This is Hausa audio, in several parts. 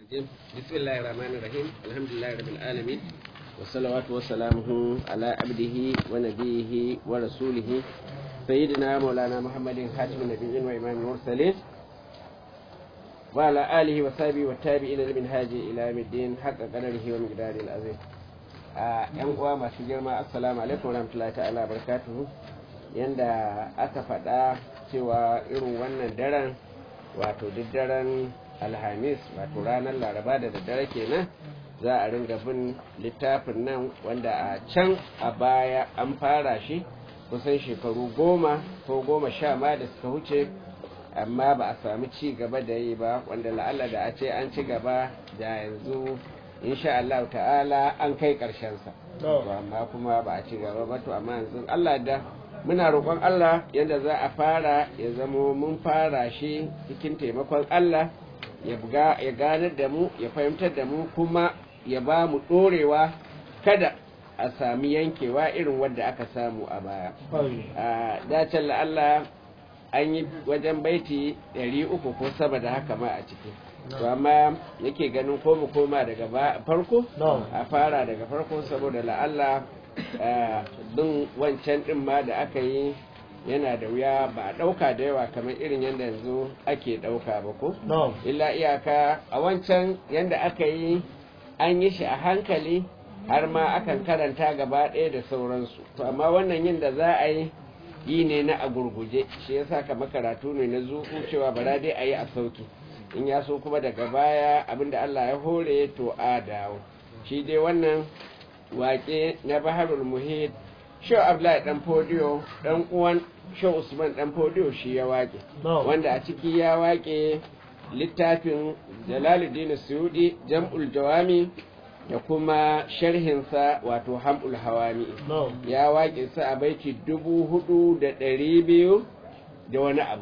الرجيم بسم الله الرحمن الرحيم الحمد لله رب العالمين والصلوات وسلامه على عبده ونبيه ورسوله سيدنا مولانا محمد خاتم النبيين وإمام المرسلين وعلى آله وصحبه والتابعين لمنهاج إلى يوم الدين حق قدره ومقداره العظيم ‘yan uwa masu girma assalamu alaikum warahmatullahi ta'ala barakatuhu yanda aka faɗa cewa irin wannan daren wato duk daren alhamis wato ranar laraba da daddare kenan za a ringa bin littafin nan wanda a can a baya an fara shi kusan shekaru 10 ko 10 ma da suka wuce amma ba a sami ci gaba da yi ba wanda la'alla da a ce an ci gaba da yanzu insha Allah ta'ala an kai ƙarshensa amma kuma ba a ci gaba ba to amma yanzu Allah da muna roƙon Allah yadda za a fara ya zamo mun fara shi cikin taimakon Allah ya ganar da mu ya fahimtar da mu kuma ya ba mu ɗorewa kada a sami yankewa irin wadda aka samu a baya a dacen la'alla an yi wajen baiti 300 ko sama da haka ma a ciki to amma yake ganin ko mu koma daga farko a fara daga farko saboda la'alla bin wancan din ma da aka yi yana da wuya ba a ɗauka da yawa kamar irin yadda yanzu ake ɗauka ba ko illa iyaka a wancan yadda aka yi an yi shi a hankali har ma akan karanta gaba ɗaya da sauransu to amma wannan yin da za a yi ne na a gurguje shi yasa kamar karatu ne na zuku cewa bara dai a yi a sauki in ya so kuma daga baya abinda Allah ya hore to a dawo shi dai wannan waƙe na baharul muhit Shehu Abdullahi dan Fodiyo dan uwan Shehu Usman dan Fodiyo shi ya waƙe wanda a ciki ya waƙe littafin Jalaluddin Suyudi Jam'ul Jawami da kuma sharhinsa wato Hamul Hawami ya waƙe sa a baiti 4200 da wani abu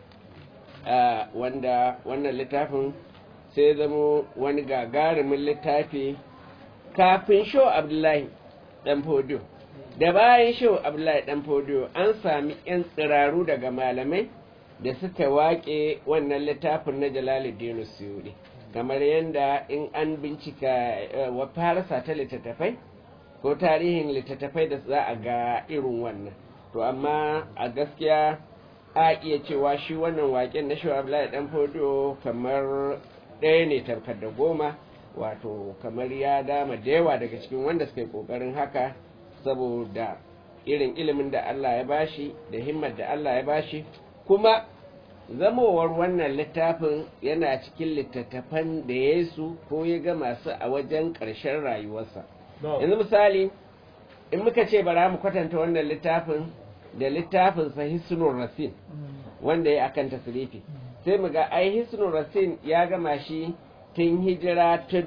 wanda wannan littafin sai zamo wani gagarumin littafi kafin Shehu Abdullahi dan Fodiyo da bayan Shehu Abdullahi dan Fodiyo an sami 'yan tsiraru daga malamai da suka waƙe wannan littafin na Jalaluddin Suyudi kamar yadda in an bincika wa farasa ta littattafai ko tarihin littattafai da za a ga irin wannan to amma a gaskiya a iya cewa shi wannan waƙen na Shehu Abdullahi dan Fodiyo kamar ɗaya ne tamkar da goma wato kamar ya dama da yawa daga cikin wanda suka yi ƙoƙarin haka saboda irin ilimin da Allah ya bashi da himmar da Allah ya bashi kuma zamowar wannan littafin yana cikin littattafan da ya su ko ya ga masu a wajen ƙarshen rayuwarsa yanzu misali in muka ce bara mu kwatanta wannan littafin da littafinsa Hisnur Rasin wanda ya akan tasrifi sai mu ga ai Hisnur Rasin ya gama shi tun hijira ta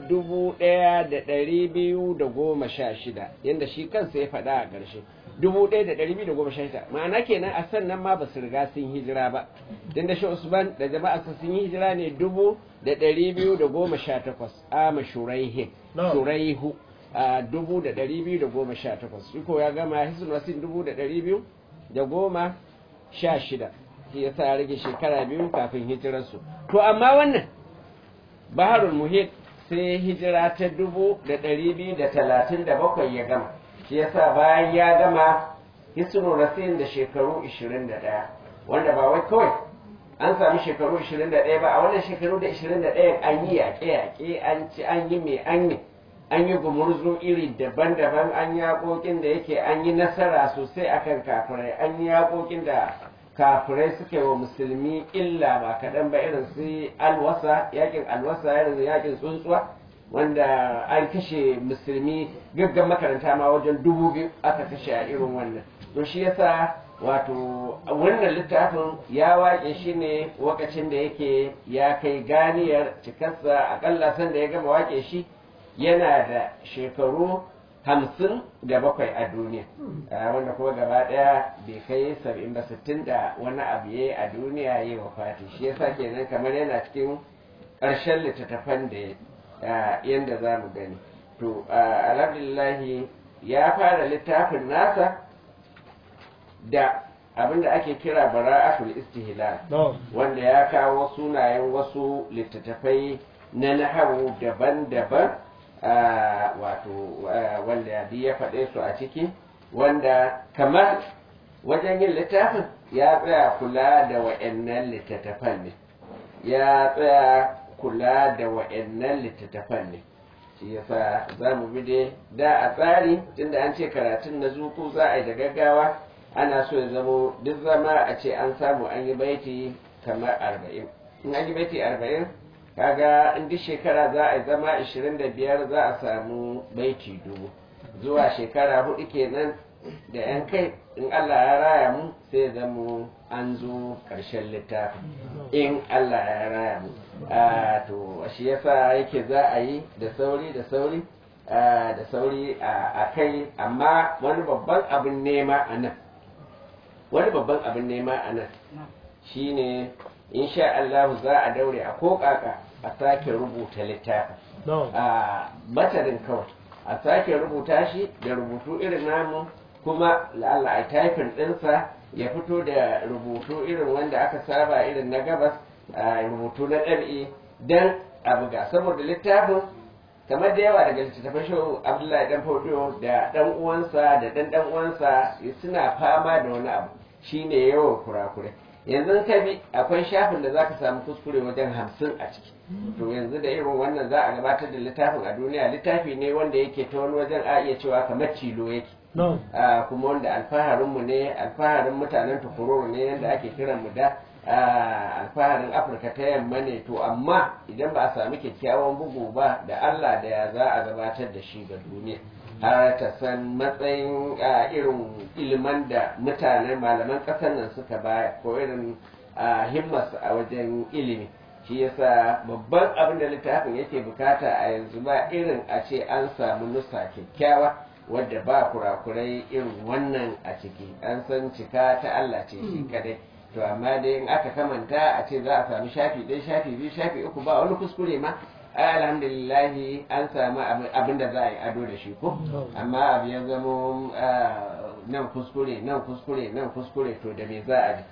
1216 yadda shi kansa ya faɗa a ƙarshe 1216 ma'ana kenan a sannan ma ba su riga sun hijira ba don da shi Usman da jama'arsa sun yi hijira ne 1218 ama shuraihu a 1218 shi ko ya gama Hisnul Rasin 1216 shi yasa ya rage shekara biyu kafin hijirarsu to amma wannan Baharul Muhit sai hijira ta 1237 ya gama shi yasa bayan ya gama Hisnul Rasin da shekaru 21 wanda ba wai kawai an sami shekaru 21 ba a wannan shekaru da 21 an yi yaƙe-yaƙe an ci an yi mai an yi gumurzu iri daban-daban an yi yaƙoƙin da yake an yi nasara sosai akan kafirai an yi yaƙoƙin da kafirai suka yi wa musulmi illa ba kaɗan ba irin su alwasa yakin alwasa irin yakin tsuntsuwa wanda an kashe musulmi gaggan makaranta ma wajen 2000 aka kashe a irin wannan to shi yasa wato wannan littafin ya waƙe shi ne lokacin da yake ya kai ganiyar cikarsa akalla san da ya gama waƙe shi yana da shekaru 57 a duniya wanda kuma gaba daya bai kai 70 ba 60 da wani abu yayi a duniya yayi wafati shi yasa kenan kamar yana cikin ƙarshen littattafan da yanda za mu gani to alhamdulillah ya fara littafin nasa da abinda ake kira bara'atul istihlal wanda ya kawo sunayen wasu littattafai na nahawu daban-daban wato wanda ya faɗe su a ciki wanda kamar wajen yin littafin ya tsaya kula da wa'annan littattafan ne ya tsaya kula da wa'annan littattafan ne shi yasa za mu bi dai da a tsari tunda an ce karatun na zuku za a yi da gaggawa ana so ya zamo duk zama a ce an samu an yi baiti kamar 40 in an yi baiti 40 kaga in duk shekara za a yi zama 25 za a samu baiti 1000 zuwa shekara 4 kenan da yan kai in Allah ya raya mu sai zamo an zo ƙarshen littafin in Allah ya raya mu to shi yasa yake za a yi da sauri a kai amma wani babban abin nema a nan shine insha Allah za a daure a kokaka a sake rubuta littafin a matarin kawai a sake rubuta shi da rubutu irin namu kuma la'alla a taifin ɗinsa ya fito da rubutu irin wanda aka saba irin na gabas a rubutu na ɗabi'i don a buga saboda littafin kamar da yawa daga littattafan shi abdullahi dan fodiyo da ɗan uwansa da ɗan uwansa suna fama da wani abu shine yawan kurakurai yanzu ka bi akwai shafin da zaka samu kuskure wajen 50 a ciki to yanzu da irin wannan za a gabatar da littafin a duniya littafi ne wanda yake ta wani wajen a iya cewa kamar tilo yake kuma wanda alfaharinmu ne alfaharin mutanen tukururu ne yadda ake kiran mu da alfaharin afirka ta yamma ne to amma idan ba a sami kyakkyawan bugu ba da allah da ya za a gabatar da shi ga duniya har ta san matsayin irin iliman da mutanen malaman ƙasar nan suka baya ko irin himmarsu a wajen ilimi shi yasa babban abin da littafin yake bukata a yanzu ba irin a ce an samu nusa kyakkyawa wadda ba kurakurai irin wannan a ciki an san cika ta Allah ce shi kadai to amma dai in aka kamanta a ce za a sami shafi ɗaya shafi biyu shafi uku ba wani kuskure ma alhamdulillahi an samu abin da za a yi ado da shi ko amma abu ya zamo nan kuskure to da me za a ji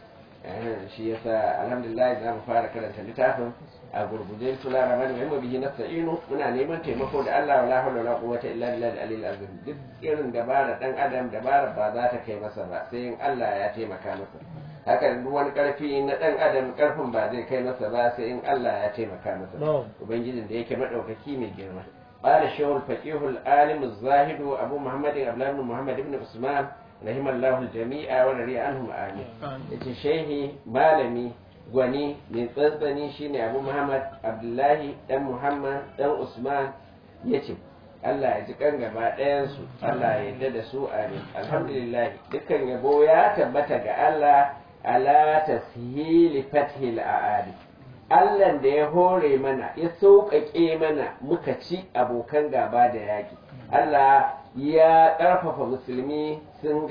shi yasa alhamdulillah za mu fara karanta littafin a gurguje sula ramani wa yamma bihi nasta'inu muna neman taimako da Allah wala hawla wala quwwata illa billahi al-aliyyil azim duk irin dabara dan adam dabara ba za ta kai masa ba sai in Allah ya taimaka masa haka duk wani karfi na dan adam karfin ba zai kai masa ba sai in Allah ya taimaka masa ubangijin da yake madaukaki mai girma قال الشيخ الفقيه العالم الزاهد أبو محمد عبد الله بن محمد بن عثمان رحم الله الجميع ورضي عنهم آمين. yace shehi malami gwani mai tsantsani shine Abu Muhammad Abdullahi dan Muhammad dan Usman yace Allah ya ji kan gaba ɗayan su Allah ya yarda da su amin alhamdulillah dukkan yabo ya tabbata ga Allah ala tashili fathil aali Allah da ya hore mana ya sauƙaƙe mana muka ci abokan gaba da yaƙi Allah ya ƙarfafa musulmi sun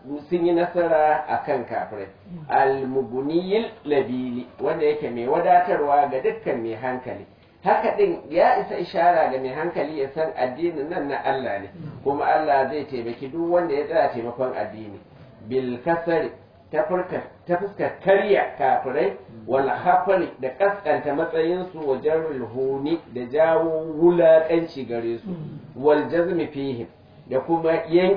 yi nasara a kan kafirai al-mubuniyil labili wanda yake mai wadatarwa ga dukkan mai hankali haka din ya isa ishara ga mai hankali ya san addinin nan na Allah ne kuma Allah zai taimaki duk wanda ya tsaya taimakon addini bil kasari ta fuskar karya kafirai wal hafari da kaskanta matsayinsu wa jarrul huni da jawo wulaƙanci gare su wal jazmi fihim da kuma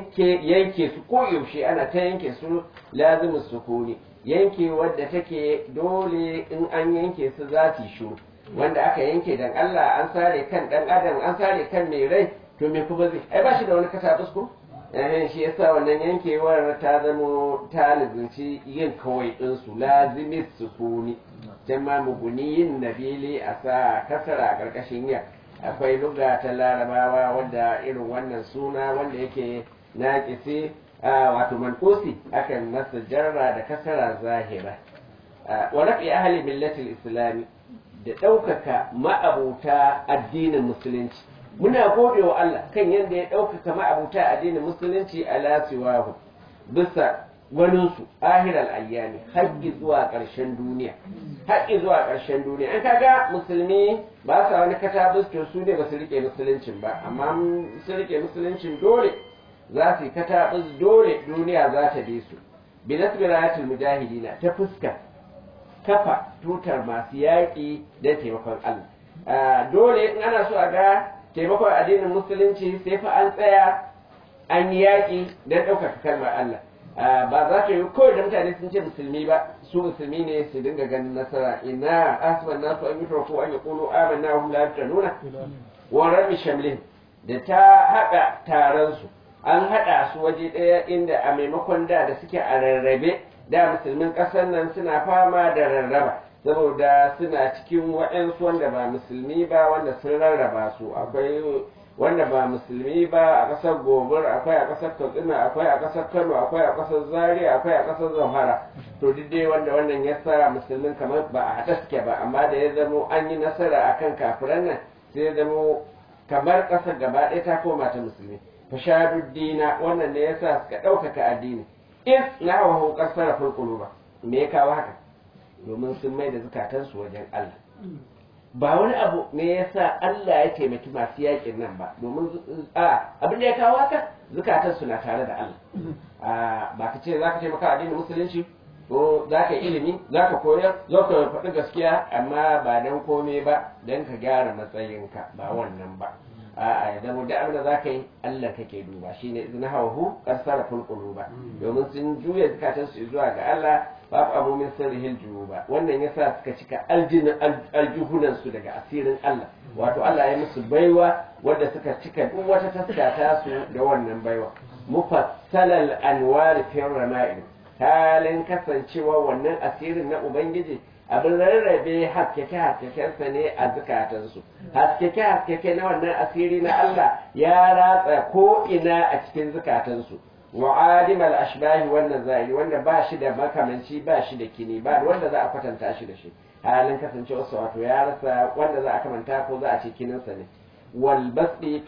yanke su ko yaushe ana ta yanke su lazimin sukuni yanke wadda take dole in an yanke su za su shuru wanda aka yanke dan Allah an sare kan dan adam an sare kan mai rai to me kuma zai ai ba shi da wani kasa fusko shi yasa wannan yankewar ta zamo ta lizinci yin kawai din su lazimin sukuni can ma muguniyin nabili a sa kasara a karkashin ya akwai luga ta larabawa wanda irin wannan suna wanda yake naƙisi wato manqusi akan masa jarra da kasara zahira wa rafi ahli millatil islami da ɗaukaka ma'abuta addinin musulunci muna gode wa Allah kan yadda ya ɗaukaka ma'abuta addinin musulunci ala siwahu bisa waninsu ahiral ayyami haƙƙi zuwa ƙarshen duniya haƙƙi zuwa ƙarshen duniya an kaga musulmi ba sa wani katabus to su ne ba su rike musuluncin ba amma su rike musuluncin dole za su yi katabus dole duniya za ta bi su bi nasbiratul mujahidina ta fuska kafa tutar masu yaƙi don taimakon Allah dole in ana so a ga taimakon addinin musulunci sai fa an tsaya an yi yaƙi don ɗaukaka kalmar Allah ba za ta yi kawai da mutane sun ce musulmi ba su musulmi ne su dinga ganin nasara ina asman nasu an yi ko an yi kulu amanna hum la yaftanuna wa rabbi shamlin da ta haɗa taron su an haɗa su waje ɗaya inda a maimakon da suke a rarrabe da musulmin ƙasar nan suna fama da rarraba saboda suna cikin waɗansu wanda ba musulmi ba wanda sun rarraba su akwai wanda ba musulmi ba a ƙasar gobir akwai a ƙasar katsina akwai a ƙasar kano akwai a ƙasar zaria akwai a ƙasar zamfara to duk dai wanda wannan ya sa musulmin kamar ba a haɗa suke ba amma da ya zamo an yi nasara akan kafiran nan sai ya zamo kamar ƙasar gaba ɗaya ta koma ta musulmi fashaduddina wannan ne yasa suka ɗaukaka addini in na hawa ƙasar fulƙulu ba me ya kawo haka domin sun mai da zukatansu wajen Allah ba wani abu ne ya sa Allah ya taimaki masu yakin nan ba domin abin da ya kawo haka zukatansu na tare da Allah ba ka ce za ka taimaka addinin musulunci ko za ka yi ilimi za ka koyar za ka faɗi gaskiya amma ba don kome ba don ka gyara matsayinka ba wannan ba ya zama da abin da za ka yi Allah kake duba shine izina hawahu kasara fulqulu ba domin sun juya zukatansu zuwa ga Allah babu abu min sirrihil ba wannan yasa suka cika aljuhunan su daga asirin Allah wato Allah ya musu baiwa wanda suka cika duk wata taskata su da wannan baiwa mufassalal anwar fi rama'il halin kasancewa wannan asirin na ubangiji abin rarrabe haskeke-haskekensa ne a zukatansu haskeke-haskeke na wannan asiri na Allah ya ratsa ko ina a cikin zukatansu wa'adim al-ashbahi wannan zahiri wanda ba shi da makamanci ba shi da kini ba wanda za a kwatanta shi da shi halin kasancewa wato ya rasa wanda za a kamanta ko za a ce kininsa ne walbasbu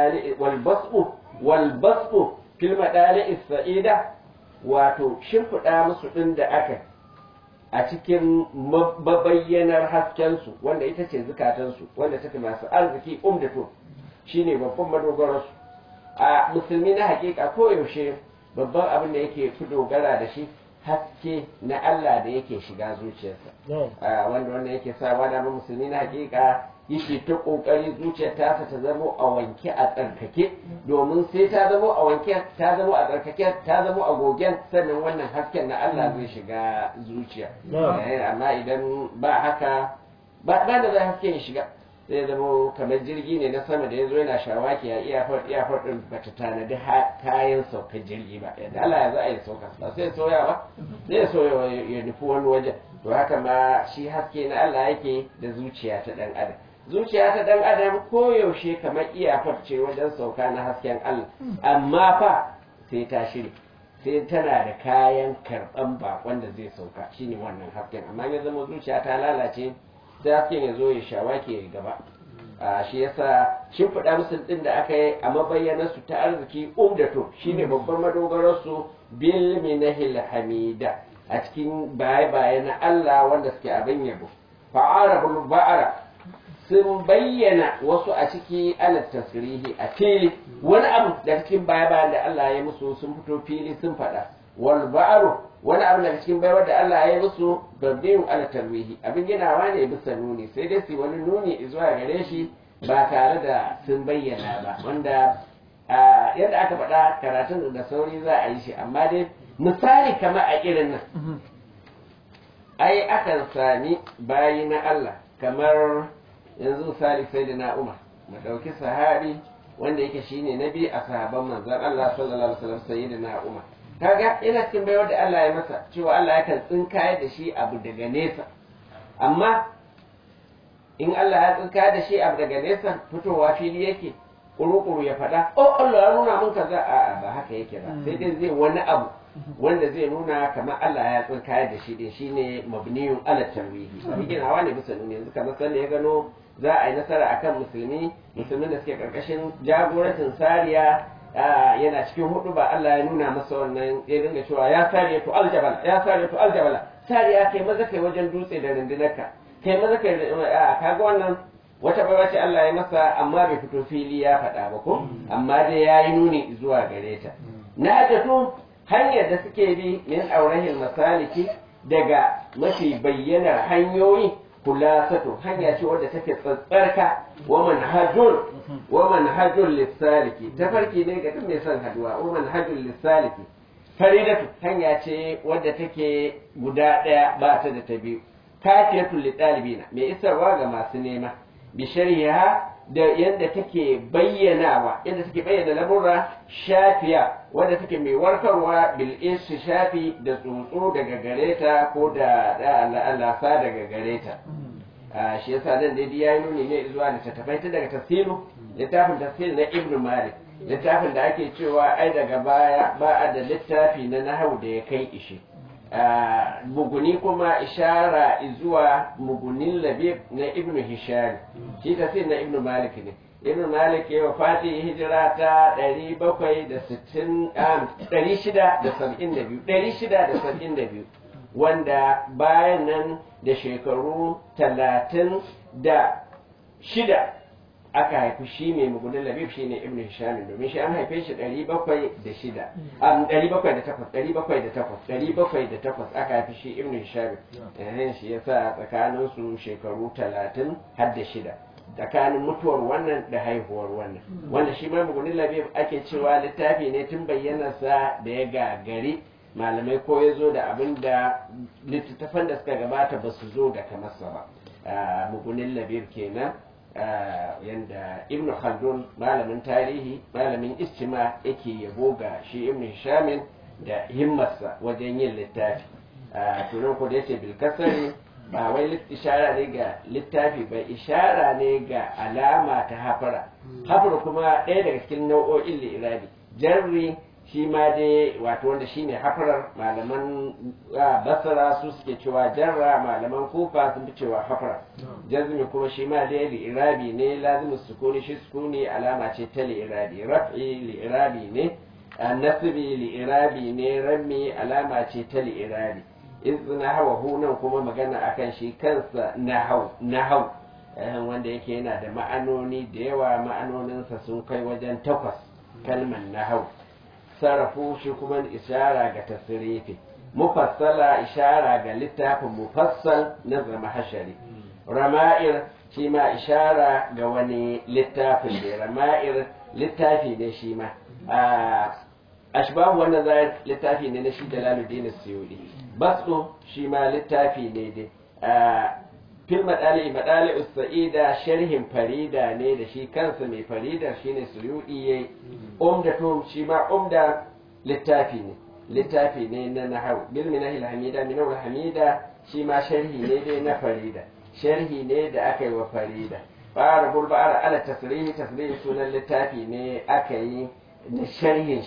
fil madali isra'ida wato shimfiɗa musu ɗin da aka a cikin mabayyanar haskensu wanda ita ce zukatansu wanda take masu arziki umdatu shine babban madogararsu a musulmi na hakika koyaushe babban abin da yake fi dogara da shi haske na Allah da yake shiga zuciyarsa wanda wannan yake sa da musulmi na hakika yake ta kokari zuciyar ta zamo a wanke a tsarkake domin sai ta zamo a wanke ta zamo a tsarkake ta zamo a gogen sannan wannan hasken na Allah zai shiga zuciya amma idan ba haka ba da zai haske ya shiga zai zama kamar jirgi ne na sama da ya zo yana shawaki a iyafar ɗin ba ta tanadi kayan saukar jirgi ba yadda Allah ya za a yi sauka ba sai soya ba zai soya ya nufi wani wajen to haka ma shi haske na Allah yake da zuciya ta ɗan adam zuciya ta ɗan adam koyaushe kamar iyafar ce wajen sauka na hasken Allah amma fa sai ta shiri sai tana da kayan karɓan bakon da zai sauka shine wannan hasken amma ya zama zuciya ta lalace sai hasken ya zo ya shawake ya gaba shi yasa shimfiɗa musu ɗin da aka yi a mabayyanarsu ta arziki umdato shine babbar madogararsu bil minahil hamida a cikin baya na Allah wanda suke abin yabo fa'arabul ba'ara sun bayyana wasu a ciki ala tasrihi a fili wani abu da cikin baya da Allah ya musu sun fito fili sun faɗa wal ba'aru wani abu daga cikin baiwar da Allah ya yi musu babbin ala tarwihi abin ginawa ne bisa nuni sai dai su wani nuni zuwa gare shi ba tare da sun bayyana ba wanda yadda aka faɗa karatun da sauri za a yi shi amma dai misali kamar a irin nan ai akan sami bayi na Allah kamar yanzu misali sai da na Umar mu ɗauki sahabi wanda yake shine nabi a sahaban manzon Allah sallallahu alaihi wasallam sayyidina Umar kaga ina cikin baiwar da Allah ya masa cewa Allah yakan tsinkayar da shi abu daga nesa amma in Allah ya tsinkayar da shi abu daga nesa fitowa fili yake kuru-kuru ya faɗa Allah ya nuna mun kaza a'a ba haka yake ba sai dai zai wani abu wanda zai nuna kamar Allah ya tsinkayar da shi din shine mabniyun ala tarwihi ginawa ne bisa nuni yanzu kamar sanda ya gano za a yi nasara akan musulmin da suke karkashin jagorancin Sariya yana cikin hudu ba Allah ya nuna masa wannan ya dinga cewa ya sariya to aljabala ya sariya to aljabala sariya kai maza kai wajen dutse da rundunarka kai maza kai kaga wannan wata baiwa ce Allah ya masa amma bai fito fili ya faɗa ba ko amma dai ya yi nuni zuwa gare ta na tafi hanyar da suke bi min aurahin masaliki daga mafi bayyanar hanyoyi kulasatu hanya ce wadda take tsatsarka wa manhajun lissaliki tafarki ne ga duk mai son haduwa wa manhajun lissaliki faridatu hanya ce wadda take guda ɗaya ba ta da ta biyu kafiyatul lidalibina mai isarwa ga masu nema bi shariha da yadda take bayyanawa yadda take bayyana lamurra shafiya wadda take mai warkarwa bil shafi da tsuntsu daga gareta ko da lasa daga gareta shi yasa nan dai ya yi nuni ne zuwa da tattafai ta daga tafsiru littafin tafsir na ibn malik littafin da ake cewa ai daga baya ba a da littafi na nahawu da ya kai ishi muguni kuma ishara zuwa mugunin labib na ibn hisham shi tafsir na ibn malik ne ibn malik ya wafati hijira ta 672 wanda bayan nan da shekaru 36 aka haifi shi ne mugunin labib shi ne ibn hisham domin shi an haife shi 708 aka haifi shi ibn hisham shi yasa tsakanin su shekaru 30 har da shida tsakanin mutuwar wannan da haihuwar wannan wanda shi ma mugunin labib ake cewa littafi ne tun bayyanarsa da ya gagari malamai ko ya zo da abin da littattafan da suka gabata ba su zo da kamarsa ba mugunin labib kenan yanda ibn khaldun malamin tarihi malamin istima yake yabo ga shi ibn hishamin da himmarsa wajen yin littafi tunan ku da yace bil kasari ba wai ishara ne ga littafi ba ishara ne ga alama ta hafara hafara kuma ɗaya daga cikin nau'o'in li'irabi jarri shi ma dai wato wanda shine hafarar malaman basara su suke cewa jarra malaman kufa sun fi cewa hafara jazmi kuma shi ma dai li'irabi ne lazimin sukuni shi sukuni alama ce ta li'irabi raf'i li'irabi ne nasbi li'irabi ne rammi alama ce ta li'irabi izna hawa nan kuma magana akan shi kansa nahau wanda yake yana da ma'anoni da yawa ma'anoninsa sun kai wajen 8 kalmar nahau sarrafu shi kuma ishara ga tasirifi mufassala ishara ga littafin mufassal na zama hashari rama'ir shi ma ishara ga wani littafin da rama'ir littafi ne shi ma ashbahu wannan zai littafi ne na shi Jalaluddin Suyuti basu shi ma littafi ne dai fil madali sa'ida sharhin farida ne da shi kansa mai faridar shine Suyuti yayi umdatun shi ma umda littafi ne na nahwu bil minahil hamida minahul hamida shi ma sharhi ne dai na farida sharhi ne da aka yi wa farida fara bulba'ar ala tasrihi sunan littafi ne aka yi da sharhin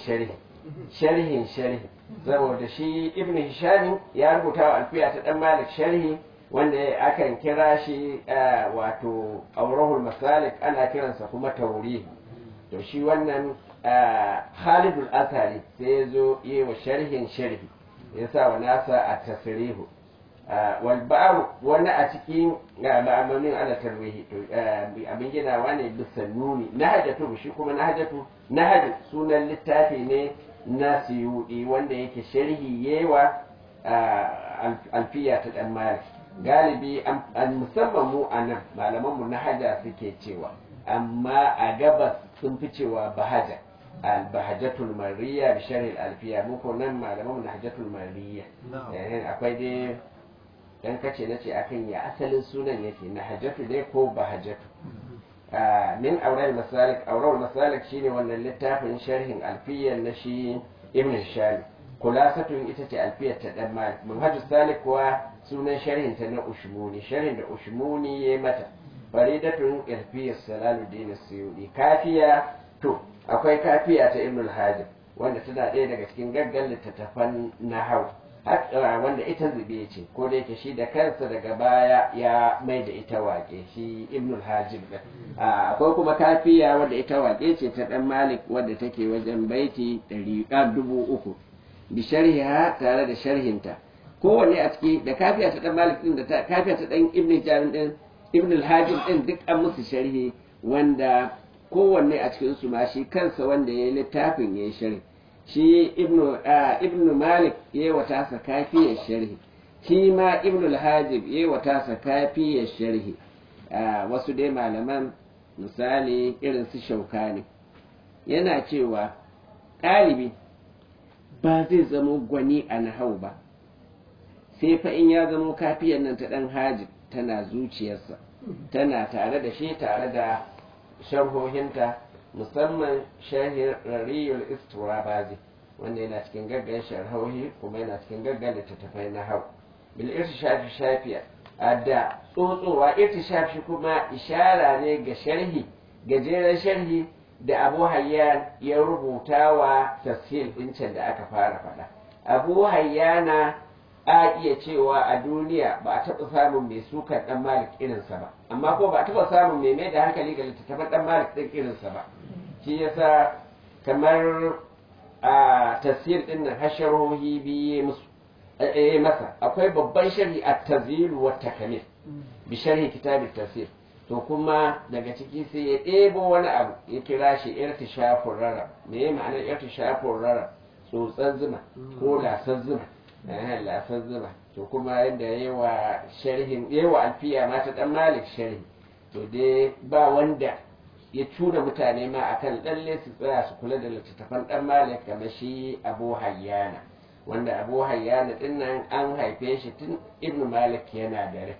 saboda shi ibn hisham ya rubuta wa alfiya ta dan malik sharhi wanda akan kira shi wato aurahul masalik ana kiransa kuma tauri to shi wannan khalidul athari sai ya zo yi wa sharhi ya sa wa nasa a tasrihu wal ba'u wani a cikin ma'amanin ala tarwihi abin ginawa ne bisa nuni nahajatu shi kuma nahajatu sunan littafi ne na Suyuti wanda yake sharhi yewa alfiya ta dan malik galibi musamman mu a nan malaman mu nahaja suke cewa amma a gabas sun fi cewa bahaja al-bahajatul mariya bi sharh al-alfiya muku nan malaman mu nahajatul mariya akwai dai dan kace nace akan ya asalin sunan yake nahajatu dai ko bahajatu min aural masalik shine wannan littafin sharhin alfiyar na shi ibn hisham kulasatun ita ce alfiyar ta dan malik manhajus salik kuwa sunan sharhin ta na ushmuni sharhin da ushmuni yayi mata faridatun alfiyar salaluddin suyudi kafiya to akwai kafiya ta ibn al-hajib wanda tana ɗaya daga cikin gaggan littattafan nahwu wanda ita zube ce ko da yake shi da kansa daga baya ya mai da ita wake shi ibnul hajib akwai kuma kafiya wanda ita wake ce ta dan malik wadda take wajen baiti 300,000 bi sharhiha tare da sharhinta kowanne a ciki da kafiya ta dan malik din da kafiya ta dan ibn jarin din ibnul hajib din duk an musu sharhi wanda kowanne a cikin su ma shi kansa wanda yayi littafin yayi sharhi shi ibnu malik ya yi wata sa kafiyar sharhi shi ma ibn al-hajib yayi wa tasa kafiyar sharhi wasu dai malaman misali irin su shaukani yana cewa ɗalibi ba zai zamo gwani a nahau ba sai fa in ya zamo kafiyar nan ta ɗan hajib tana zuciyarsa tana tare da shi tare da sharhohinta musamman sharhin rariyul istirabazi wanda yana cikin gaggan sharhohi kuma yana cikin gaggan littattafai na hau bil irtishafi shafiya da tsotsowa irtishafi kuma ishara ne ga sharhi gajeren sharhi da abu hayyan ya rubuta wa tafsir ɗincin da aka fara faɗa abu hayyana a iya cewa a duniya ba a taɓa samun mai sukan ɗan malik irinsa ba amma ko ba a taɓa samun mai da hankali ga littattafan ɗan malik ɗin irinsa ba shi yasa kamar a tafsir ɗin nan hasharohi biye musu masa akwai babban sharhi a tazil wa takamil bi sharhi kitab tafsir to kuma daga ciki sai ya ɗebo wani abu ya kira shi irtishafur rara me ya ma'anar irtishafur rara tsotsar zuma ko lasar zuma lasar zuma to kuma yadda yawa sharhin yawa alfiya ma ta dan malik sharhi to dai ba wanda ya tura mutane ma akan lalle su tsaya su kula da littattafan dan malik kamar shi abu hayyana wanda abu hayyana din nan an haife shi tun ibnu malik yana da rai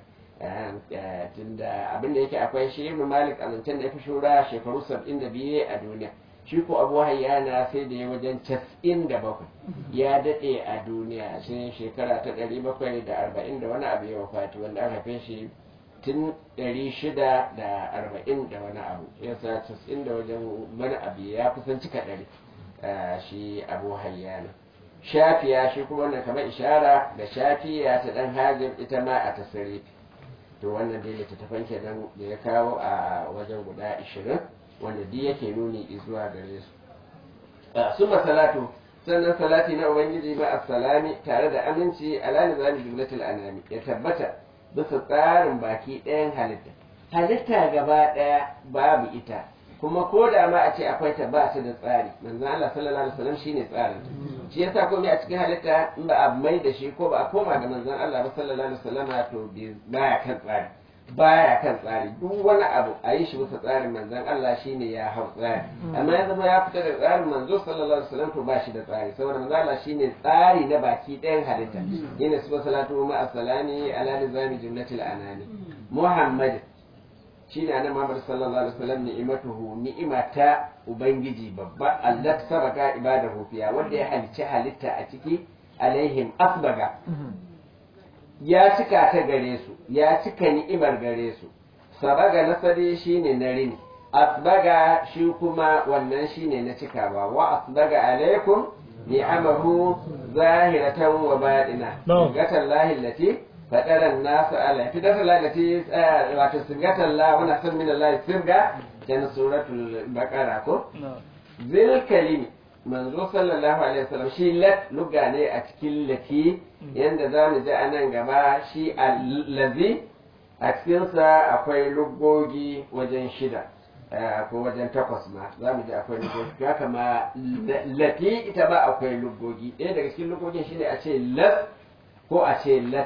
tunda abin da yake akwai shi ibnu malik a zancen da ya fi shura shekaru 72 a duniya shi ko abu hayyana sai da ya wajen 97 ya daɗe a duniya sai shekara ta 740 da wani abu ya wafati wanda an haife shi tun 640 da wani abu ya sa 90 da wajen wani abu ya kusan cika 100 shi abu hayyana shafiya shi kuma wannan kamar ishara da shafiya ta dan hajib ita ma a tasarifi to wannan dai littattafan kenan da ya kawo a wajen guda 20 wanda duk yake nuni zuwa gare su summa salatu sannan salati na ubangiji ba assalami tare da aminci ala nizami jumlatul anami ya tabbata bisa tsarin baki ɗayan halitta gaba ɗaya babu ita kuma ko da ma a ce akwai ta ba ta da tsari manzon Allah sallallahu alaihi wasallam shine tsarin shi yasa komai a cikin halitta in ba a mai da shi ko ba a koma ga manzon Allah ba sallallahu alaihi wasallam to baya kan tsari duk wani abu a yi shi bisa tsarin manzon Allah shine ya hau tsari amma ya zama ya fita da tsarin manzo sallallahu alaihi wasallam to ba shi da tsari saboda manzon Allah shine tsari na baki ɗayan halitta yana su salatu ma assalami ala nizami jumlatil anani Muhammad shi ne annabi Muhammad sallallahu alaihi wasallam ni'imatuhu ni'imata ubangiji babba Allah sabaka ibadahu fiya wanda ya halicci halitta a ciki alaihim asbaga ya cika ta gare su ya cika ni'imar gare su sabaga nasari shine na rini asbaga shi kuma wannan shine na cikawa wa asbaga alaikum ni'amahu zahiratan wa batina gatallahi allati فقال الناس على فدرة الله التي وتسرقة الله ونحسن من الله السرقة كان سورة البقرة ذي الكلمة منذ صلى الله عليه وسلم شيء لك لقاني أتكلتي يند ذا جاء ننقبا شيء الذي أتكلسا أقوي لقوجي وجن شدة ko wajen takwas ma za mu ji akwai lugogi ya kama lati ita ba akwai lugogi ɗaya daga cikin lugogin shine a ce las ko a ce lat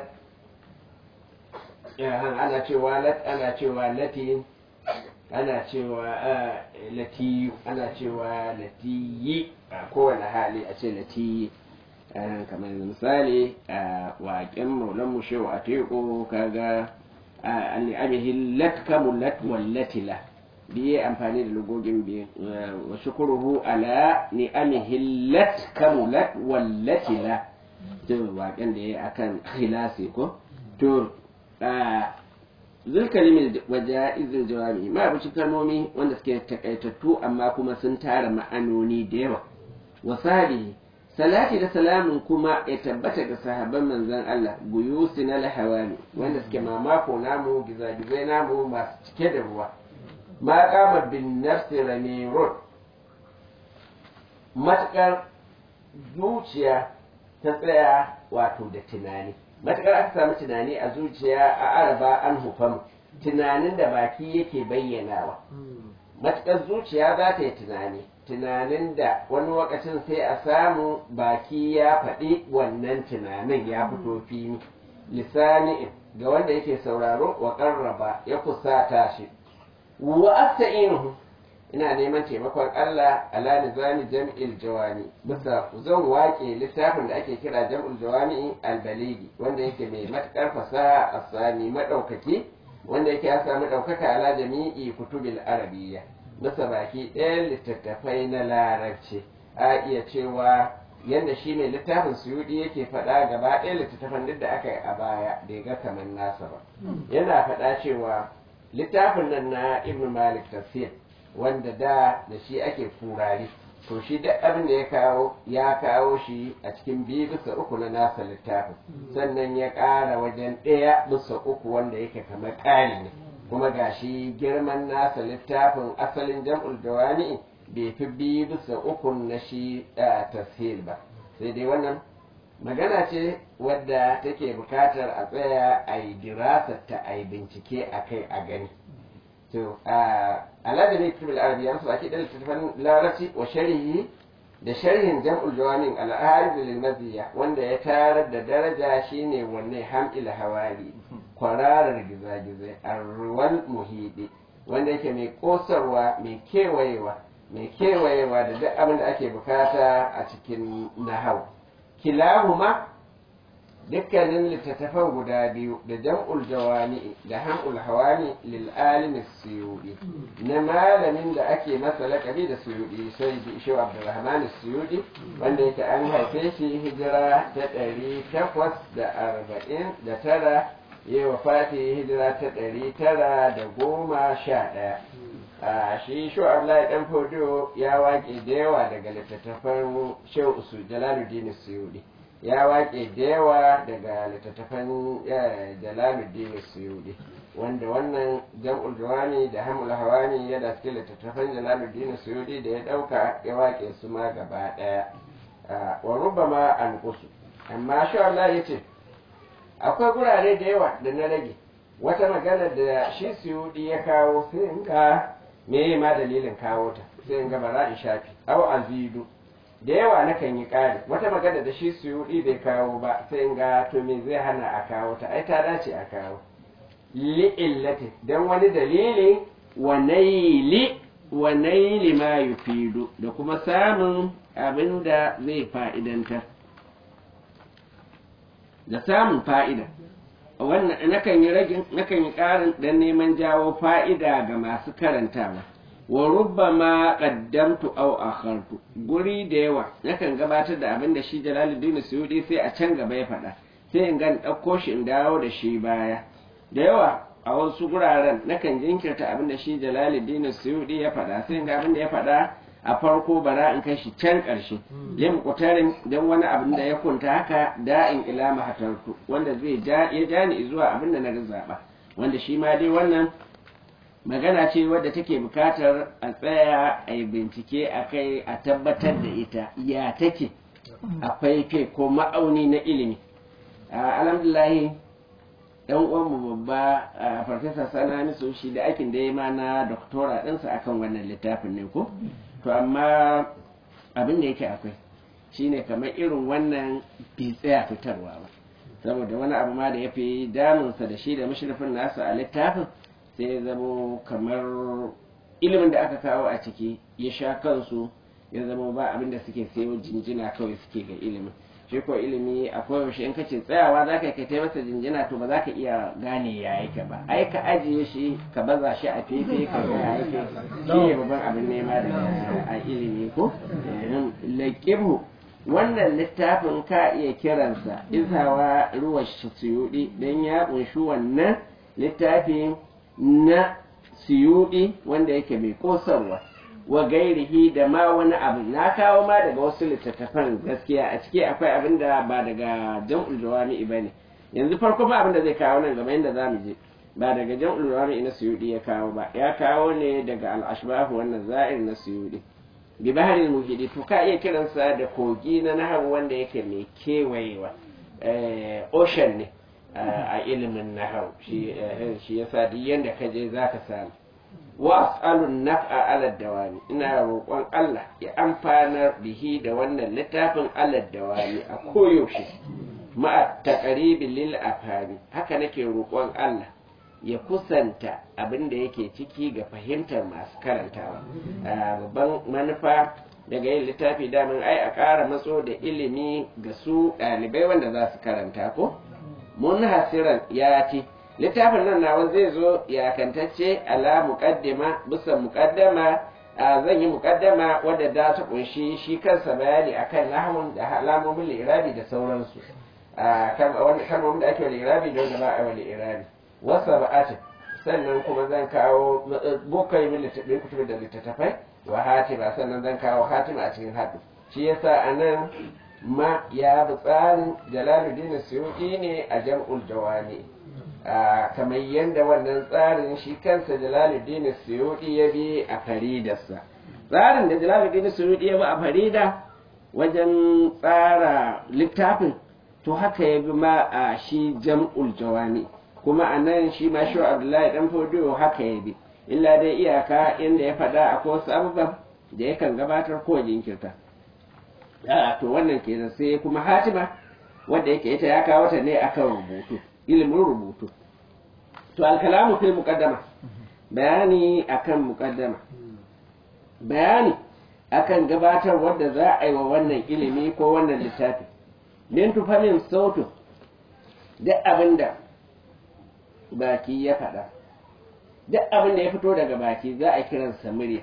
ana cewa lat ana cewa lati ana cewa latiyu ana cewa latiyi a kowane hali a ce latiyi kamar misali waƙen maulan mu shewa a teku kaga ni'amihi lat kamulat wallatila biye amfani da lugogin biyu wa shukuruhu ala ni'amihi lat kamulat wallatila to waƙen da ya akan khilasi ko to zulkalimin waja'izul jawabi ma abuci kalmomi wanda suke takaitattu amma kuma sun tara ma'anoni da yawa wasali salati da salamun kuma ya tabbata ga sahabban manzon Allah guyusi na lahawani wanda suke mamako namu gizagizai namu masu cike da ruwa ma kama bin nafsi ramirun matakar zuciya ta tsaya wato da tunani matakar aka samu tunani a zuciya a araba an hufam tunanin da baki yake bayyanawa matakar zuciya za ta yi tunani tunanin da wani lokacin sai a samu baki ya faɗi wannan tunanin ya fito fili lisani ga wanda yake sauraro wa qarraba ya kusata shi wa asta'inuhu ina neman taimakon Allah ala nizami jam'il jawami bisa zan waƙe littafin da ake kira jam'ul jawami al-baligi wanda yake mai matakar fasaha asani madaukaki wanda yake ya samu daukaka ala jami'i kutubil arabiyya bisa baki ɗayan littattafai na larabci a iya cewa yadda shi mai littafin suyudi yake faɗa gaba ɗaya littattafan duk da aka yi a baya bai ga kamar nasa ba yana faɗa cewa littafin nan na ibn malik tafsir wanda da shi ake furari to shi duk abin da ya kawo shi a cikin 2/3 na nasa littafin sannan ya ƙara wajen 1/3 wanda yake kamar ƙari ne kuma gashi girman nasa littafin asalin jam'ul jawami bai fi 2/3 na shi tafsir ba sai dai wannan magana ce wadda take bukatar a tsaya a yi dirasarta a yi bincike a kai a gani to alada ne kitabul arabiyya su ake da littattafan larabci wa sharhi da sharhin jam'ul jawamin al-ahad lil maziya wanda ya tarar da daraja shine wanne hamil hawali kwararar gizagizai arwal muhidi wanda yake mai kosarwa mai kewayewa da duk abin da ake bukata a cikin nahau kilahuma dukkanin littattafan guda biyu da jam'ul jawami da ham'ul hawani lil alim suyudi na malamin da ake masa laƙabi da suyudi sai bi shi Abdurrahman suyudi wanda yake an haife shi hijira ta 849 ya wafati hijira ta 911 shi shu Abdullahi dan Fodio ya waƙe da yawa daga littattafan Shehu Usul Jalaluddin Suyudi ya waƙe da yawa daga littattafan Jalaluddin Suyudi wanda wannan jam'ul jawami da hamul hawani ya da cikin littattafan Jalaluddin Suyudi da ya ɗauka ya waƙe su ma gaba ɗaya wa rubbama an kusu amma shu Allah ya ce akwai gurare da yawa da na rage wata magana da shi Suyudi ya kawo sai in ka me ma dalilin kawo ta sai in ga bara in shafi aw azidu da yawa nakan yi ƙari wata magana da shi Suyudi bai kawo ba sai in ga to me zai hana a kawo ta ai ta dace a kawo li'illati dan wani dalili wa naili ma yufidu da kuma samun abinda zai fa'idantar da samun fa'ida wannan nakan yi ƙarin dan neman jawo fa'ida ga masu karantawa wa rubbama qaddamtu aw akhartu guri da yawa nakan gabatar da abin da shi Jalaluddin Suyudi sai a can gaba ya faɗa sai in ga ɗauko shi in dawo da shi baya da yawa a wasu guraren nakan jinkirta abin da shi Jalaluddin Suyudi ya faɗa sai in ga abin da ya faɗa a farko bara in kai shi can ƙarshe lim kutarin dan wani abin da ya kunta haka da'in ila mahatartu wanda zai ya jani zuwa abin da na zaba wanda shi ma dai wannan magana ce wadda take bukatar a tsaya a yi bincike a kai a tabbatar da ita ya take akwai kai ko ma'auni na ilimi alhamdulahi dan uwanmu babba farfesa sanani so shi da aikin da ya ma na doktora ɗinsa akan wannan littafin ne ko to amma abin da yake akwai shine kamar irin wannan bai tsaya fitarwa ba saboda wani abu ma da ya fi damunsa da shi da mashrifin nasa a littafin sai ya zamo kamar ilimin da aka kawo a ciki ya sha kansu ya zama ba abin da suke sayo jinjina kawai suke ga ilimin shi ko ilimi akwai yaushe in kace tsayawa za ka kai masa jinjina to ba za ka iya gane ya yake ba ai ka ajiye shi ka baza shi a fefe ka ga ya yake shi ne babban abin nema da a ilimi ko laqibu wannan littafin ka iya kiransa izawa ruwa suyudi dan ya kunshi wannan littafin na suyudi wanda yake mai kosarwa wa gairihi da ma wani abu na kawo ma daga wasu littattafan gaskiya a ciki akwai abin da ba daga jam'ul jawami ba ne yanzu farko ma abin da zai kawo nan gaba yadda za mu je ba daga jam'ul jawami na suyudi ya kawo ba ya kawo ne daga al-ashbah wannan za'ir na suyudi bi baharil muhidi to ka iya kiransa da kogi na nahwu wanda yake mai kewayewa ocean ne a ilimin nahwu shi yasa duk yanda ka je zaka samu was'alun naf'a ala dawami ina roƙon Allah ya amfanar bihi da wannan littafin ala dawami a koyaushe ma'a taqribi lil afhami haka nake roƙon Allah ya kusanta abin da yake ciki ga fahimtar masu karantawa babban manufa daga yin littafi damin ai a ƙara matso da ilimi ga su ɗalibai wanda za su karanta ko mun hasiran ya ce littafin nan nawa zai zo ya kantacce ala muqaddima bisa muqaddama zan yi muqaddama wadda za ta kunshi shi kansa bayani akan nahwun da alamomin irabi da sauransu kalmomin da ake wa irabi da wanda ba a wa irabi wasa ba'atin sannan kuma zan kawo bokai min littattafai kutubi da littattafai wa hatima sannan zan kawo hatima a cikin hadu shi yasa anan ma ya bi tsarin Jalaluddin Suyuti ne a jam'ul jawami kamar yadda wannan tsarin shi kansa Jalaluddin Suyuti ya bi a faridarsa tsarin da Jalaluddin Suyuti ya bi a farida wajen tsara littafin to haka ya bi ma a shi jam'ul jawami kuma a nan shi ma shi Abdullahi dan Fodiyo haka ya bi illa dai iyaka inda ya faɗa akwai wasu abubuwan da yakan gabatar ko jinkirta to wannan kenan sai kuma hatima wanda yake ita ya kawo ta ne akan rubutu ilimin rubutu to alkalamu fil muqaddama bayani akan muqaddama bayani akan gabatar wanda za a yi wa wannan ilimi ko wannan littafi min tufamin sautu duk abinda baki ya faɗa duk abin da ya fito daga baki za a kiransa murya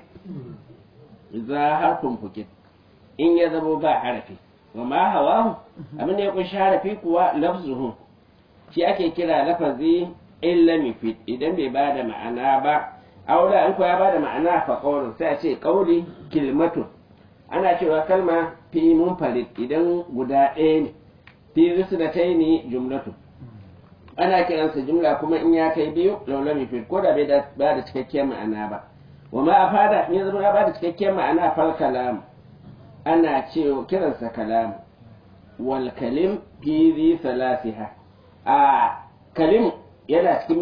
za harfin fukin in ya zamo ba harafi wa ma hawahu abin da ya kunshi harafi kuwa lafzuhu shi ake kira lafazi illa mifid idan bai bada ma'ana ba aula in ko ya bada ma'ana fa qawlun sai a ce qawli kilmatu ana cewa kalma fi munfarid idan guda ɗaya ne fi risnataini jumlatu ana kiransa jumla kuma in ya kai biyu laulami fil ko da bai ba da cikakkiyar ma'ana ba wa ma afada in ya zama ba da cikakkiyar ma'ana fal kalam ana cewa kiransa kalam wal kalim fi zi salasiha kalim yana cikin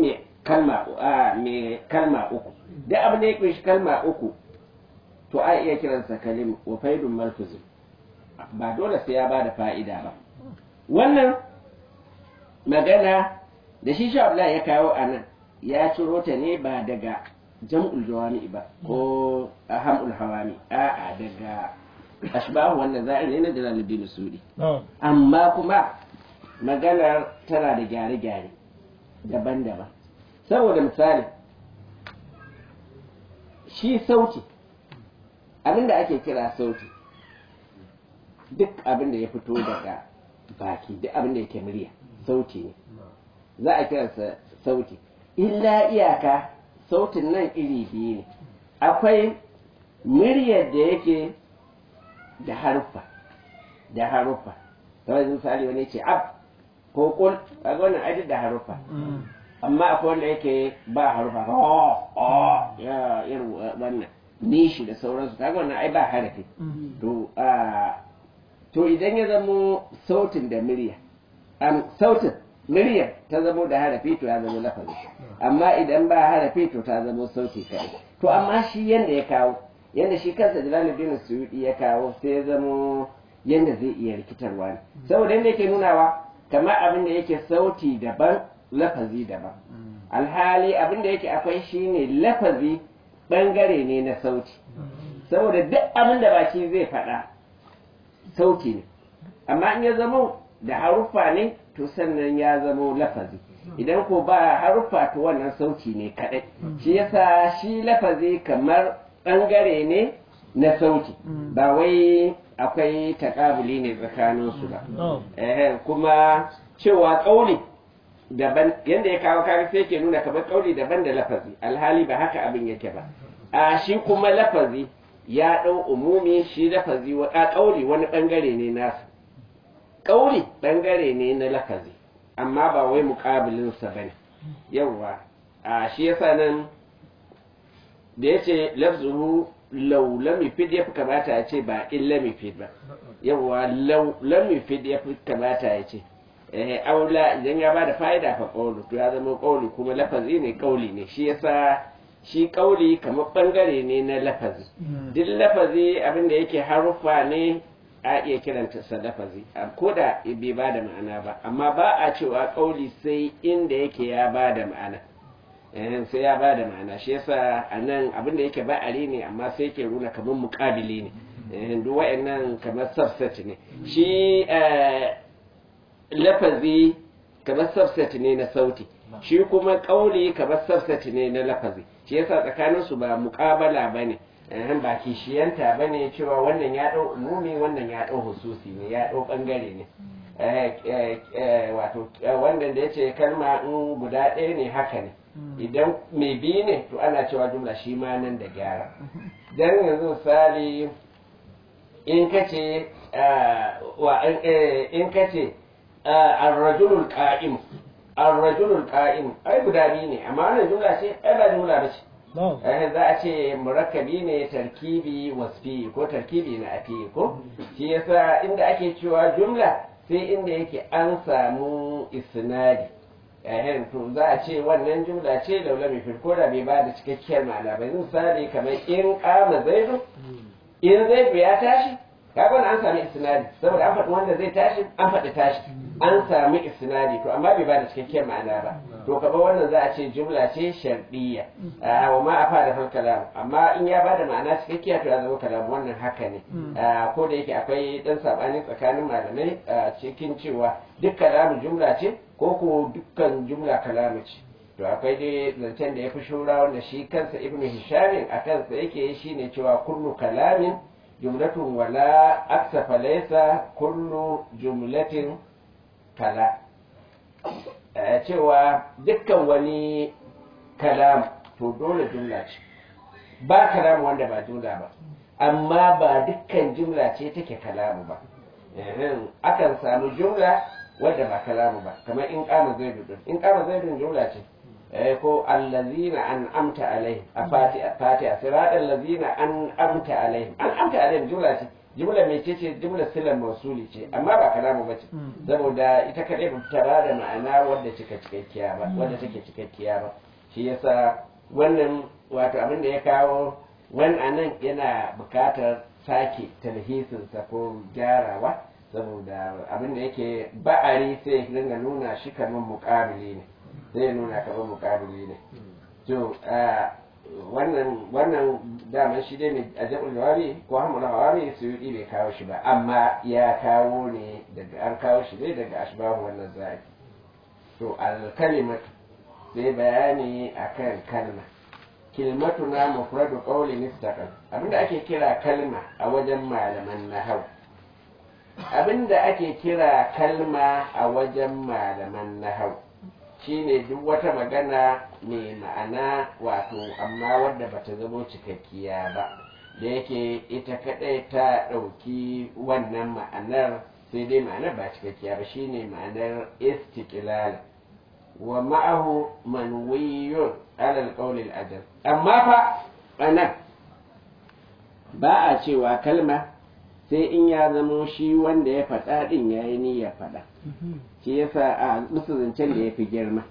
mai kalma uku da abin da ya kunshi kalma uku to a iya kiransa kalim wa faidun malfuzin ba dole sai ya ba da fa'ida ba wannan magana da shi Abdullahi ya kawo a nan ya ciro ta ne ba daga jam'ul jawami ba ko ahamul hawami a'a daga ashbahu wannan za'ir ne na Jalaluddin Suyuti amma kuma maganar tana da gyare-gyare daban-daban saboda misali shi sauti abinda ake kira sauti duk abinda ya fito daga baki duk abinda yake murya sauti ne za a kiransa sauti illa iyaka sautin nan iri biyu ne akwai muryar da yake da haruffa kawai misali wani ce ab ko kul a wannan ajin da haruffa amma akwai wanda yake ba haruffa ya irin wannan nishi da sauransu kaga wannan ai ba harafi to idan ya zamo sautin da murya sautin muryar ta zamo da harafi to ya zamo lafazi amma idan ba harafi to ta zamo sauti kai to amma shi yanda ya kawo yanda shi kansa Jalaluddin Suyuti ya kawo sai ya zamo yanda zai iya rikitarwa ne saboda yanda yake nunawa kamar abin da yake sauti daban lafazi daban alhali abin da yake akwai shine lafazi bangare ne na sauti saboda duk abin da baki zai faɗa sauti ne amma in ya zamo da haruffa ne to sannan ya zamo lafazi idan ko ba haruffa to wannan sauti ne kadai shi yasa shi lafazi kamar bangare ne na sauti ba wai akwai takabuli ne tsakanin su ba kuma cewa kauli daban yanda ya kawo kare sai ke nuna kamar kauli daban da lafazi alhali ba haka abin yake ba a shi kuma lafazi ya dau umumi shi lafazi wa kauli wani bangare ne nasa kauli bangare ne na lafazi amma ba wai muƙabilinsa ba ne yawwa a shi yasa nan da ya ce lafzuhu lau lam yufid ya fi kamata ya ce ba in lam yufid ba yawwa lau lam yufid ya fi kamata ya ce aula idan ya ba da fa'ida fa qawlu to ya zama qawli kuma lafazi ne qawli ne shi yasa shi qawli kamar bangare ne na lafazi duk lafazi abinda yake haruffa ne a iya kiranta sadafazi ko da bai ba da ma'ana ba amma ba a cewa kauli sai inda yake ya ba da ma'ana sai ya ba da ma'ana shi yasa a nan abinda yake ba'ari ne amma sai yake nuna kamar muƙabili ne duk wa'annan kamar subset ne shi lafazi kamar subset ne na sauti shi kuma kauli kamar subset ne na lafazi shi yasa tsakaninsu ba muƙabala ba ne ba kishiyanta ba ne cewa wannan ya ɗau umumi wannan ya ɗau hususi ne ya ɗau ɓangare ne wato wannan da ya ce kalma in guda ɗaya ne haka ne idan mai biyu ne to ana cewa jumla shi ma nan da gyara dan yanzu misali in ka ce arrajulul qa'im ai guda biyu ne amma wannan jumla ce ai ba jumla ba ce za a ce murakkabi ne tarkibi wasfi ko tarkibi na afi ko shi yasa inda ake cewa jumla sai inda yake an samu isnadi to za a ce wannan jumla ce laula mai firko da bai ba da cikakkiyar ma'ana ba misali kamar in kama zaidu in zaidu ya tashi kaga an sami isnadi saboda an faɗi wanda zai tashi an faɗi tashi an sami isnadi to amma bai ba da cikakkiyar ma'ana ba to kaba wannan za a ce jumla ce shar'iyya wa ma afa da fal kalam amma in ya ba da ma'ana cikakkiya to ya zama kalam wannan haka ne ko da yake akwai dan sabani tsakanin malamai cikin cewa duk kalamu jumla ce ko ko dukkan jumla kalamu ce to akwai dai zancen da ya fi shura wanda shi kansa ibnu hisham a kansa yake shine cewa kullu kalamin jumlatun wala aksafa laysa kullu jumlatin kala cewa dukkan wani kalam to dole jumla ce ba kalam wanda ba jumla ba amma ba dukkan jumla ce take kalamu ba akan samu jumla wadda ba kalamu ba kamar in kama zaidun jumla ce ko allazina an'amta alaihim a fatiha siratal lazina an'amta alaihim jumla ce jumla mai ce jumla silan mausuli ce amma ba kalamu ba ce saboda ita kadai ba ta ba da ma'ana wadda take cikakkiya ba shi yasa wannan wato abin da ya kawo wannan yana bukatar sake talhisinsa ko gyarawa saboda abin da yake ba'ari sai ya dinga nuna shi kamar muƙabili ne zai nuna kamar muƙabili ne to wannan daman shi dai ne a jabul jawabi ko hamula jawabi su yi bai kawo shi ba amma ya kawo ne daga an kawo shi ne daga ashbahu wannan zai to al-kalimatu sai bayani akan kalma kilmatuna mufradu qawlin istaqal abinda ake kira kalma a wajen malaman nahwu abinda ake kira kalma a wajen malaman nahwu shine duk wata magana mai ma'ana wato amma wadda bata zama cikakkiya ba da yake ita kadai ta dauki wannan ma'anar sai dai ma'anar ba cikakkiya ba shine ma'anar istiqlal wa ma'ahu manwiyun ala alqawl al-ajab amma fa anan ba a cewa kalma sai in ya zamo shi wanda ya faɗa ɗin ya yi niyya faɗa shi yasa a musu zancen da ya fi girma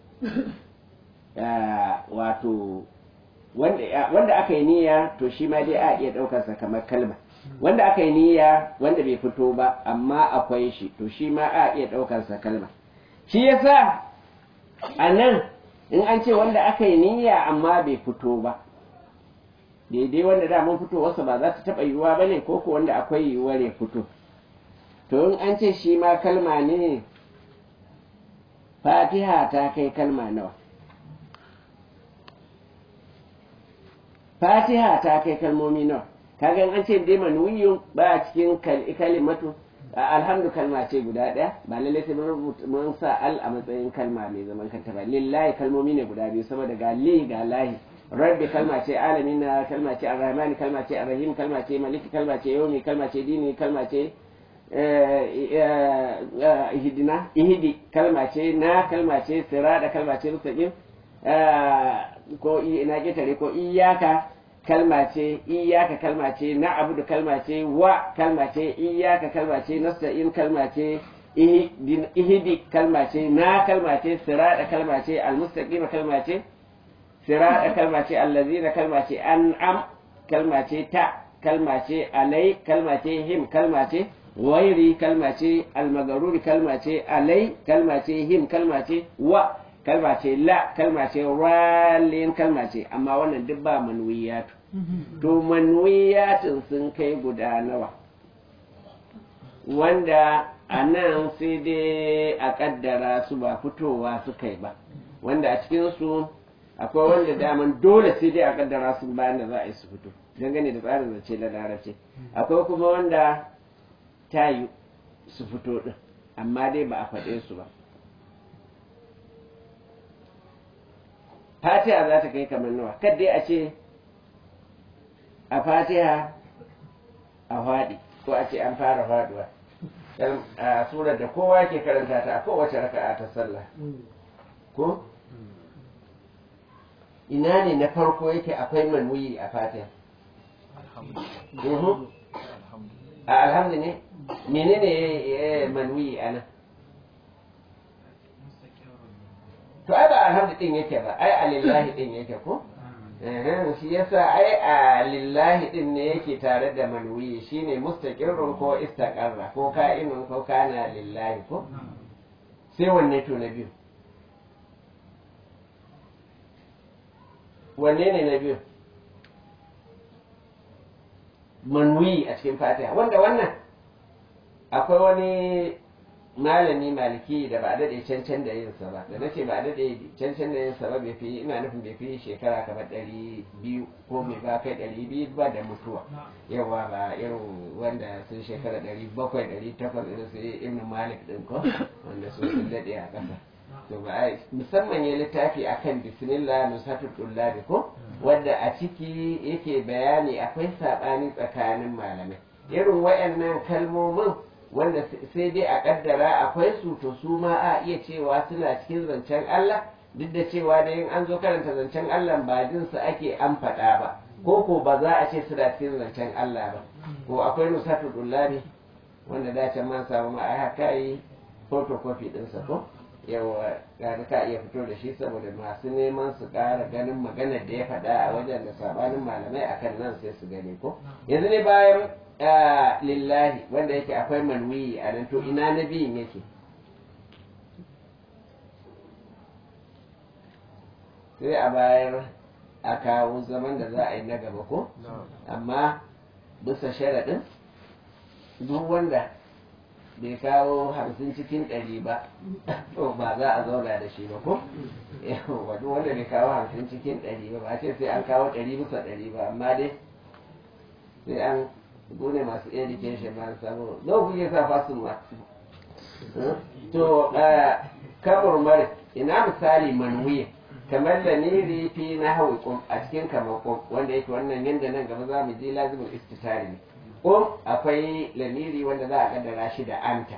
wato wanda aka yi niyya to shi ma dai a iya ɗaukarsa kamar kalma wanda aka yi niyya wanda bai fito ba amma akwai shi to shi ma a iya ɗaukarsa kalma shi yasa a nan in an ce wanda aka yi niyya amma bai fito ba daidai wanda daman fitowarsa ba za ta taɓa yiwuwa ba ne ko wanda akwai yiwuwar ya fito to in an ce shi ma kalma ne fatiha ta kai kalma nawa fatiha ta kai kalmomi nawa kaga an ce dai manwiyun ba a cikin kalimatu alhamdu kalma ce guda ɗaya ba lallai sai mun sa al a matsayin kalma mai zaman kanta ba lillahi kalmomi ne guda biyu sama daga li ga lahi rabbi kalma ce alamina kalma ce arrahmani kalma ce arrahim kalma ce maliki kalma ce yomi kalma ce dini kalma ce ihidi kalma ce na kalma ce sirada kalma ce mustaqim ko ina ketare ko iyaka kalma ce iyaka kalma ce na abudu kalma ce wa kalma ce iyaka kalma ce nasta'in kalma ce ihidi kalma ce na kalma ce sirada kalma ce almustaqim kalma ce sirada kalma ce allazina kalma ce an'am kalma ce ta kalma ce, alai kalma ce, him kalma ce, wairi kalma ce, almagaruri kalma ce, alai kalma ce, him kalma ce, wa kalma ce, la kalma ce, ralin kalma ce, amma wannan duk ba manwiyatu. To manwiyatun sun kai guda nawa, wanda a nan sai dai a kaddara su ba fitowa suka yi ba, wanda a cikinsu akwai wanda daman dole sai dai a kaddara su bayan da za a yi su fito dangane da tsarin zance da larabci, akwai kuma wanda ta yi su fito din amma dai ba a faɗe su ba. Fatiha za ta kai kamar nawa, kad dai a ce a Fatiha a faɗi ko a ce an fara faɗuwa a surar da kowa ke karanta ta a kowace raka'a ta sallah ko ina ne na farko yake akwai manwiyi a Fatiha? A alhamdu ne? Menene manwiyi a nan? To ai ba alhamdu din yake ba, ai a lillahi din yake ko? Shi yasa ai a lillahi din ne yake tare da manwiyi, shine mustaqirrun ko istaqarra ko ka'inun ko kana lillahi ko? Sai wanne to na biyu? Wanne ne na biyu? Manwi a cikin Fatiha, wanda wannan akwai wani malami maliki da ba a daɗe cancan da yinsa ba, da nace ba a daɗe cancan da yinsa ba bai fi, ina nufin bai fi shekara kamar 200 ko mai ba kai 200 ba da mutuwa, yawa ba irin wanda sun shekara 700 800 irin su Ibn Malik ɗin ko wanda sun daɗe a ƙasa. To ba musamman ya littafi akan bismillah nusatul tullabi ko wanda a ciki yake bayani akwai sabani tsakanin malamai irin wayannan kalmomin wanda sai dai a kaddara akwai su, to su ma a iya cewa suna cikin zancen Allah, duk da cewa da yin an zo karanta zancen Allah ba jin su ake an faɗa ba, ko ba za a ce suna cikin zancen Allah ba. Ko akwai nusatul tullabi wanda da can man samu ma ai haka yi photocopy ɗinsa ko yawa kaga ka iya fito da shi saboda masu neman su ƙara ganin maganar da ya faɗa a wajen da sabanin malamai akan nan sai su gani ko. Yanzu ne bayan lillahi wanda yake akwai manwiyi a nan, to ina na biyun yake? Sai a bayar a kawo zaman da za a yi na gaba ko, amma bisa sharaɗin duk wanda bai kawo 50 cikin 100 ba to ba za a zauna da shi ba ko yawa duk wanda bai kawo 50 cikin 100 ba ce sai an kawo 100 bisa 100 ba, amma dai sai an gune masu education ba samu no kuke sa fasin ma to kamar mare ina misali manwiya kamar da niri fi na hawi a cikin kamar wanda yake wannan yanda nan gaba za mu je lazimin istitari ne ko akwai lamiri wanda za a kaddara shi da anta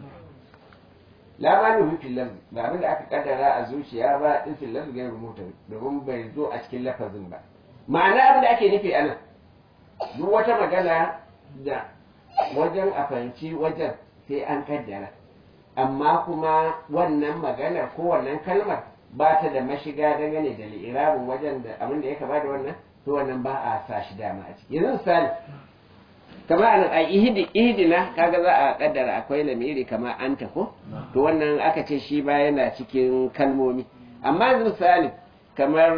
lamani hufin lafzi ba abin da aka kaddara a zuciya ba din fil lafzi gairu mutum domin bai zo a cikin lafazin ba. Ma'ana abin da ake nufi anan duk wata magana da wajen a fahimci wajen sai an kaddara, amma kuma wannan maganar ko wannan kalmar ba ta da mashiga dangane da li'irabin wajen da abin da ya kama da wannan, to wannan ba a sa shi dama a ciki. Yanzu misali kama anan a ihdina kaga za a kaddara akwai lamiri kama anta ko, to wannan aka ce shi ba yana cikin kalmomi. Amma yanzu misali kamar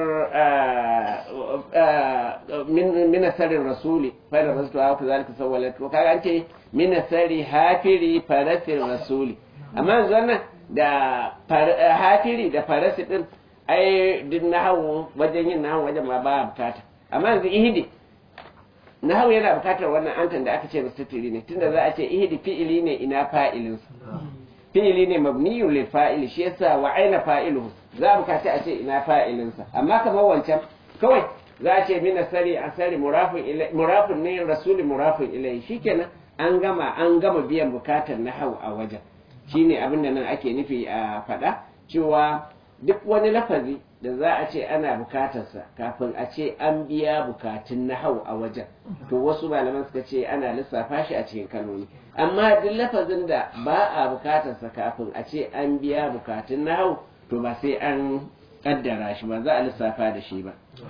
min asarin rasuli fa da rasul wa kazalika sawalat, to kaga an ce min asari hafiri farasil rasuli, amma yanzu wannan da hafiri da farasi din ai din nahawu wajen yin nahawu wajen ma ba bukata, amma yanzu ihdi nahawu yana bukatar wannan antan da aka ce mustatiri ne, tunda za a ce ihdi fi'ili ne ina fa'ilinsa, fi'ili ne mabniyun lil fa'ili shi yasa wa aina fa'iluhu za a bukaci a ce ina fa'ilinsa, amma kamar wancan kawai za a ce min asari murafin ne rasuli murafin ilai, shikenan an gama biyan bukatar nahawu a wajen. Shine abin da nan ake nufi a faɗa cewa duk wani lafazi da za a ce ana bukatarsa kafin a ce an biya bukatun nahau a wajen, to wasu malaman suka ce ana lissafa shi a cikin kalmomi, amma duk lafazin da ba a bukatarsa kafin a ce an biya bukatun nahau to ba sai an kaddara shi ba, za a lissafa da shi ba.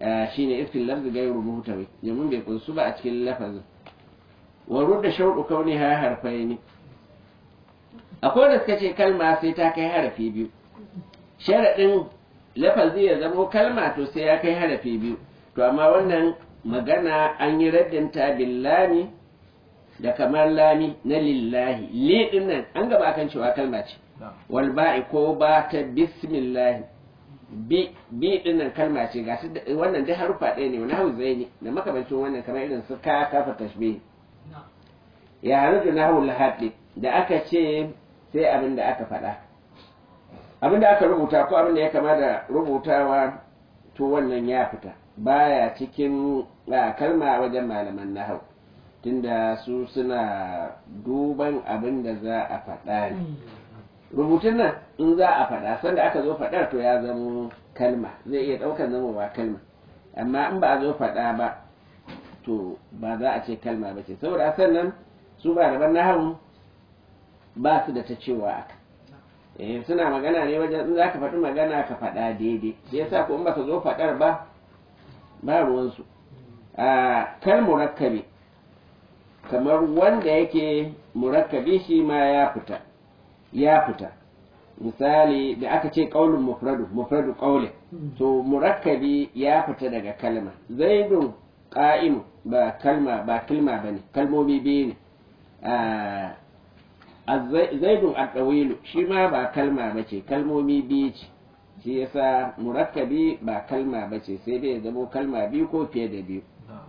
shine ifil lafzi gairu muhtawi domin bai kunsu ba a cikin lafazin wa rudda shaudu kauniha harfaini akwai da suka ce kalma sai ta kai harafi biyu sharadin lafazi ya zamo kalma to sai ya kai harafi biyu to amma wannan magana an yi raddinta billami da kamar lami na lillahi li din nan an gaba kan cewa kalma ce wal ba'i ko ba ta bismillah bi din nan kalma ce ga wannan dai harufa ɗaya ne wani hauzai ne da makamancin wannan kamar irin su ka kafa tashbih ya haruju nahwu al da aka ce sai abin da aka faɗa abin da aka rubuta ko abin da ya kama da rubutawa to wannan ya fita baya cikin kalma wajen malaman nahau tunda su suna duban abin da za a faɗa ne rubutun nan in za a faɗa sanda aka zo faɗar to ya zama kalma zai iya ɗaukar zamowa kalma amma in ba a zo faɗa ba to ba za a ce kalma ba ce saboda sannan su ba daban nahau ba su da ta cewa aka suna magana ne wajen in za ka faɗi magana ka faɗa daidai shi yasa ko in baka zo faɗar ba ruwansu kal murakkabi kamar wanda yake murakkabi shi ma ya fita misali da aka ce qaulun mufradu qaulin to murakkabi ya fita daga kalma zaidun qa'imu ba kalma bane kalmomi biyu ne zaidun adawilu shi ma ba kalma bace kalmomi biyu ce shi yasa murakkabi ba kalma bace sai dai zamo kalma biyu ko fiye da biyu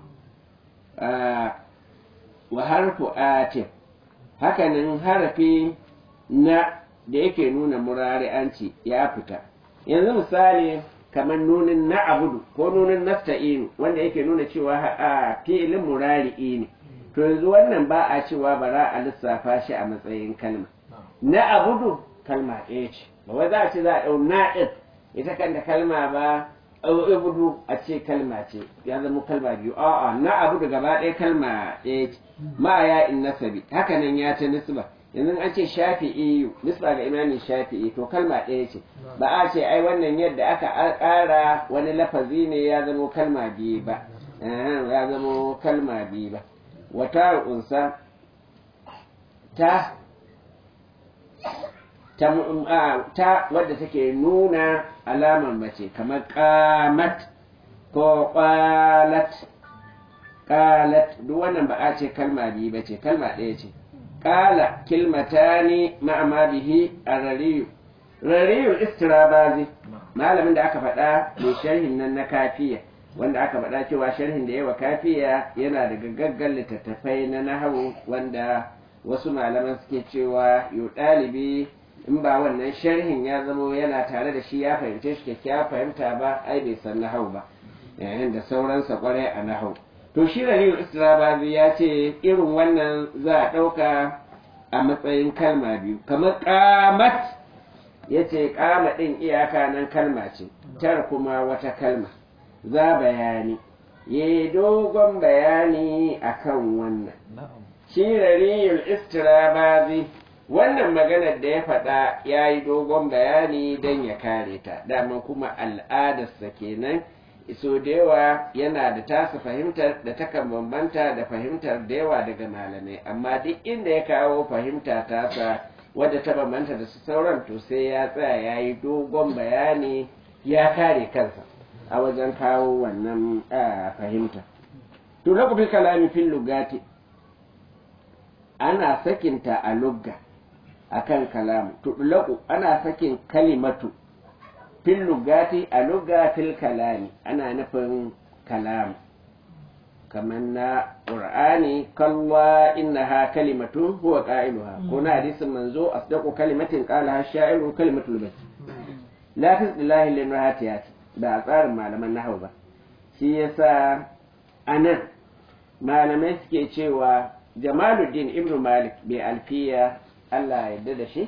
wa harfu atif hakanan harafi na da yake nuna murari'anci ya fita yanzu misali kamar nunin na abudu ko nunin nasta'inu wanda yake nuna cewa a fi'ilin murari'i ne to yanzu wannan ba a cewa bara a lissafa shi a matsayin kalma na abudu kalma ɗaya ce ba wai za a ce za a ɗau na ɗin ita kanta kalma ba abudu a ce kalma ce ya zama kalma biyu a'a na abudu gaba ɗaya kalma ɗaya ce ma ya in nasabi haka nan ya ta nisba yanzu an ce shafi'i nisba ga imamin shafi'i to kalma ɗaya ce ba a ce ai wannan yadda aka ƙara wani lafazi ne ya zama kalma biyu ba ya zama kalma biyu ba wata unsa ta wadda take nuna alamar mace kamar qamat ko qalat duk wannan ba a ce kalma biyu ba ce kalma ɗaya ce qala kilmatani ma'ama bihi arariyu rariyu istirabazi malamin da aka faɗa mai sharhin nan na kafiya wanda aka faɗa cewa sharhin da yawa kafiya yana da gaggan littattafai na nahawu wanda wasu malaman suke cewa yau ɗalibi in ba wannan sharhin ya zamo yana tare da shi ya fahimce shi kyakkyawa fahimta ba ai bai san nahau ba yayin da sauransa kwarai a nahau to shi rariyu istirabazi ya ce irin wannan za a ɗauka a matsayin kalma biyu kamar qamat ya ce kama ɗin iyaka nan kalma ce tar kuma wata kalma za bayani ya yi dogon bayani akan wannan shi rariyul istirabazi wannan maganar da ya faɗa ya yi dogon bayani don ya kare ta daman kuma al'adarsa kenan so da yawa yana da tasa fahimtar da takan bambanta da fahimtar da yawa daga malamai amma duk inda ya kawo fahimta tasa wadda ta bambanta da su sauran to sai ya tsaya ya yi dogon bayani ya kare kansa a wajen kawo wannan fahimta to lokacin kalami fil lugati ana sakinta a lugga akan kalamu to ana sakin kalimatu fil lugati a lugga fil kalami ana nufin kalamu kamar na ƙur'ani kalla innaha kalimatun huwa qailuha ko na hadisin manzo asdaqu kalimatin qalaha sha'iru kalimatul bayt la fi illahi lin rahatiyat ba a tsarin malaman nahwu ba shi yasa anan malamai suke cewa Jamaluddin Ibn Malik bai alfiya Allah ya yarda da shi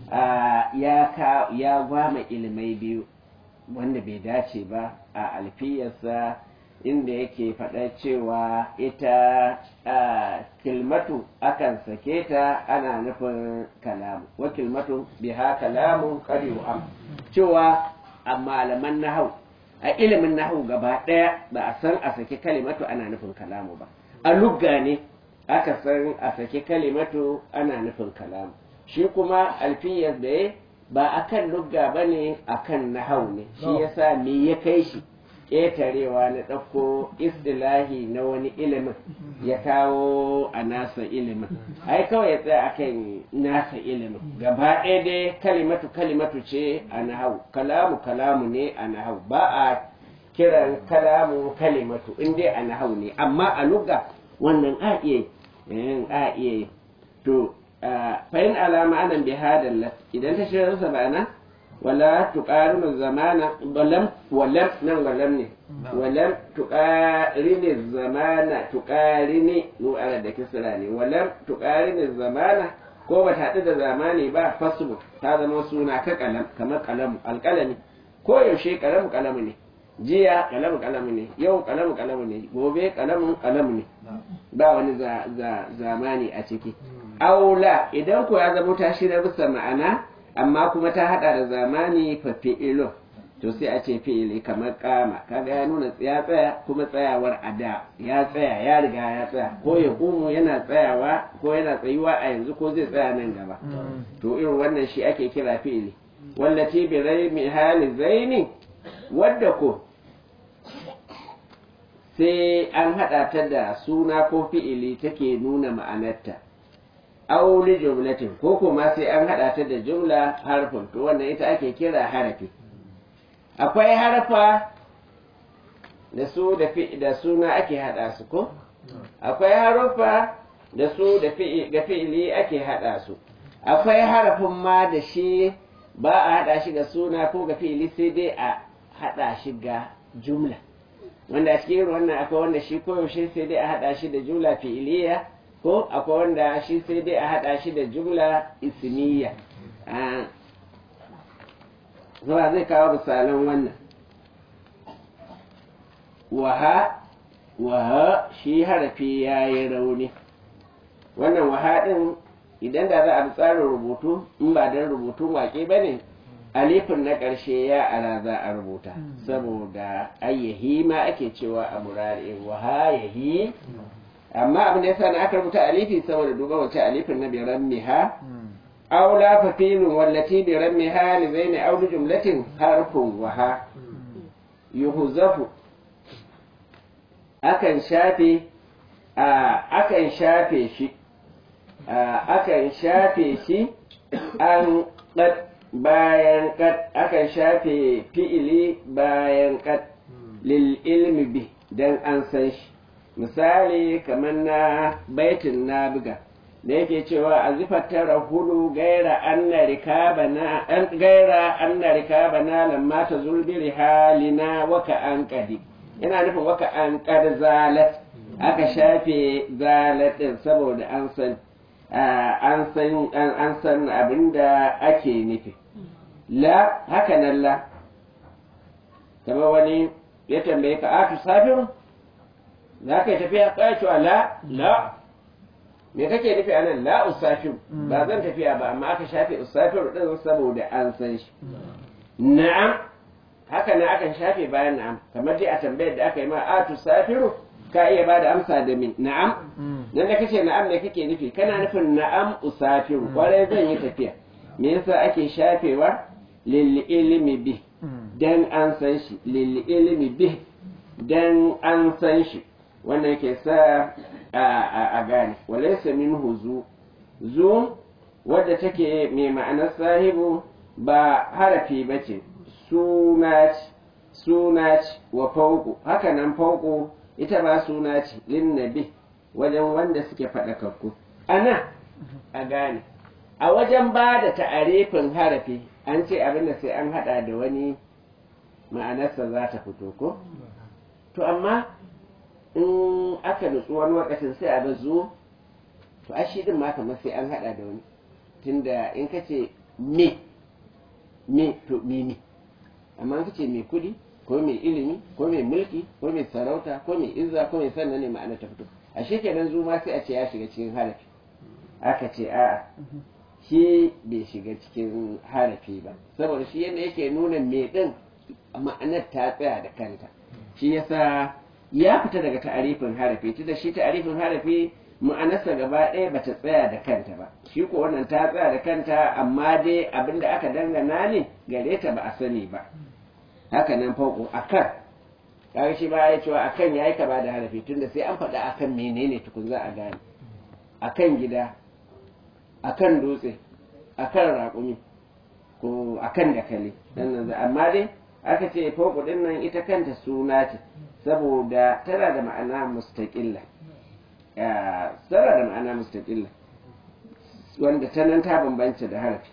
ya gwama ilimai biyu wanda bai dace ba a alfiyarsa inda yake faɗa cewa ita kilmatu akan sake ta ana nufin kalamu wa kilmatu biha kalamun qadiru am cewa a malaman nahau a ilimin nahu gaba ɗaya ba a san a saki kalimatu ana nufin kalamu ba, a lugga ne aka san a saki kalimatu ana nufin kalamu. Shi kuma alfiyar da ya ba a kan lugga ba ne, a kan nahau ne. Shi yasa me ya kai shi ƙetarewa na ɗauko istilahi na wani ilimin ya kawo a nasa ilimin. Ai kawai ya tsaya a kan nasa ilimin gaba ɗaya dai kalimatu ce a nahau, kalamu ne a nahau, ba a kiran kalamu kalimatu in dai a nahau ne, amma a lugga wannan a iya yi. To fa'in alama anan bi hadallat idan ta shirar sa ba'ana wala tuqarinu zamana walam ne walam tuqarini zamana tuqarini nu ala da kisra ne, walam tuqarini zamana ko ba ta haɗu da zamani ba fasbu ta zama suna ka kalam kamar kalamu alƙalami, ko yaushe kalamu ne, jiya kalamu ne, yau kalamu ne, gobe kalamu ne, ba wani zamani a ciki. Aula idan ko ya zama ta shirya bisa ma'ana amma kuma ta hada da zamani fa fi'ilo, to sai a ce fi'ili kamar kama, kaga ya nuna ya tsaya kuma tsayawar ada ya tsaya, ya riga ya tsaya, ko ya kumu yana tsayawa ko yana tsayuwa a yanzu ko zai tsaya nan gaba. To irin wannan shi ake kira fi'ili. Wallati bi raimi hali zaini, wadda ko sai an hada ta da suna ko fi'ili take nuna ma'anarta. Aw li jumlatin ko kuma sai an hada ta da jumla harfin, to wannan ita ake kira harafi. Akwai harfa da suna ake hada su ko akwai harfa da su da fi'ili ake hada su, akwai harafin ma da shi ba a hada shi ga suna ko ga fi'ili sai dai a hada shi ga jumla, wanda a cikin wannan akwai wanda shi koyaushe sai dai a hada shi da jumla fi'iliya, ko akwai wanda shi sai dai a haɗa shi da jumla ismiya. Zuwa zai kawo misalan wannan. Waha shi harafi ya yi rauni. Wannan waha ɗin idan da za a bi tsarin rubutu in ba don rubutun waƙe ba ne, alifin na ƙarshe ya ara za a rubuta, saboda ayyahi ma ake cewa a murari waha yahi. Amma abin da yasa na aka rubuta alifi saboda duba wace alifin na bi rammiha aw la fafilun wallati bi rammiha li zaini aw li jumlatin harfun waha yuhzafu akan shafe shi an qad bayan qad, akan shafe fi'ili bayan qad lil ilmi bi dan an san shi. Misali kamar na baitin na buga da yake cewa a zifatar hulu gaira anna rikabana lamma ta zulbiri halina waka an kadi, yana nufin waka an kad zalat, aka shafe zalat din saboda an san abinda ake nufi. La haka nan la, kamar wani ya tambaye ka a tusafiru za ka yi tafiya ƙwaya cewa la me kake nufi a nan la usafir ba zan tafiya ba, amma aka shafe usafir ɗin saboda an san shi. Na'am haka na akan shafe bayan na'am, kamar dai a tambayar da aka yi ma a tusafiru ka iya ba da amsa da min na'am, nan da kace na'am ne kake nufi kana nufin na'am usafiru kwarai zan yi tafiya. Me yasa ake shafewa? Lil ilmi bi dan an san shi, lil ilmi bi dan an san shi, wannan ke sa a gane. Walaysa minhu zu wadda take mai ma'anar sahibu ba harafi bace, suna ce wa fauku, haka nan fauku ita ba suna ce linnabi wajen wanda suke faɗakakku. Ana a gane a wajen ba da ta'arifin harafi an ce abinda sai an hada da wani ma'anarsa za ta fito ko? To amma in aka nutsu wani wakacin sai a bazu, to a shi din ma kamar sai an hada da wani, tunda in ka ce me to me, amma in ka ce me kudi ko mai ilimi ko mai mulki ko mai sarauta ko mai izza ko mai sannan ne ma'ana ta fito. A shi kenan zuma sai a ce ya shiga cikin harafi, aka ce a'a shi bai shiga cikin harafi ba, saboda shi yadda yake nuna me din ma'anar ta tsaya da kanta shi yasa ya fita daga ta'arifin harafi tunda shi ta'arifin harafi ma'anarsa gaba ɗaya bata tsaya da kanta ba shi ko wannan ta tsaya da kanta amma dai abinda aka dangana ne gare ta ba a sani ba haka nan fauko akan kaga shi ba ya cewa akan yayi kama da harafi tunda sai an faɗa akan menene tukun za a gane akan gida akan dutse akan raƙumi ko akan dakali amma dai aka ce fauko din nan ita kanta suna ce saboda tana da ma'ana mustaqilla tana da ma'ana mustaqilla wanda ta nan ta bambanta da harafi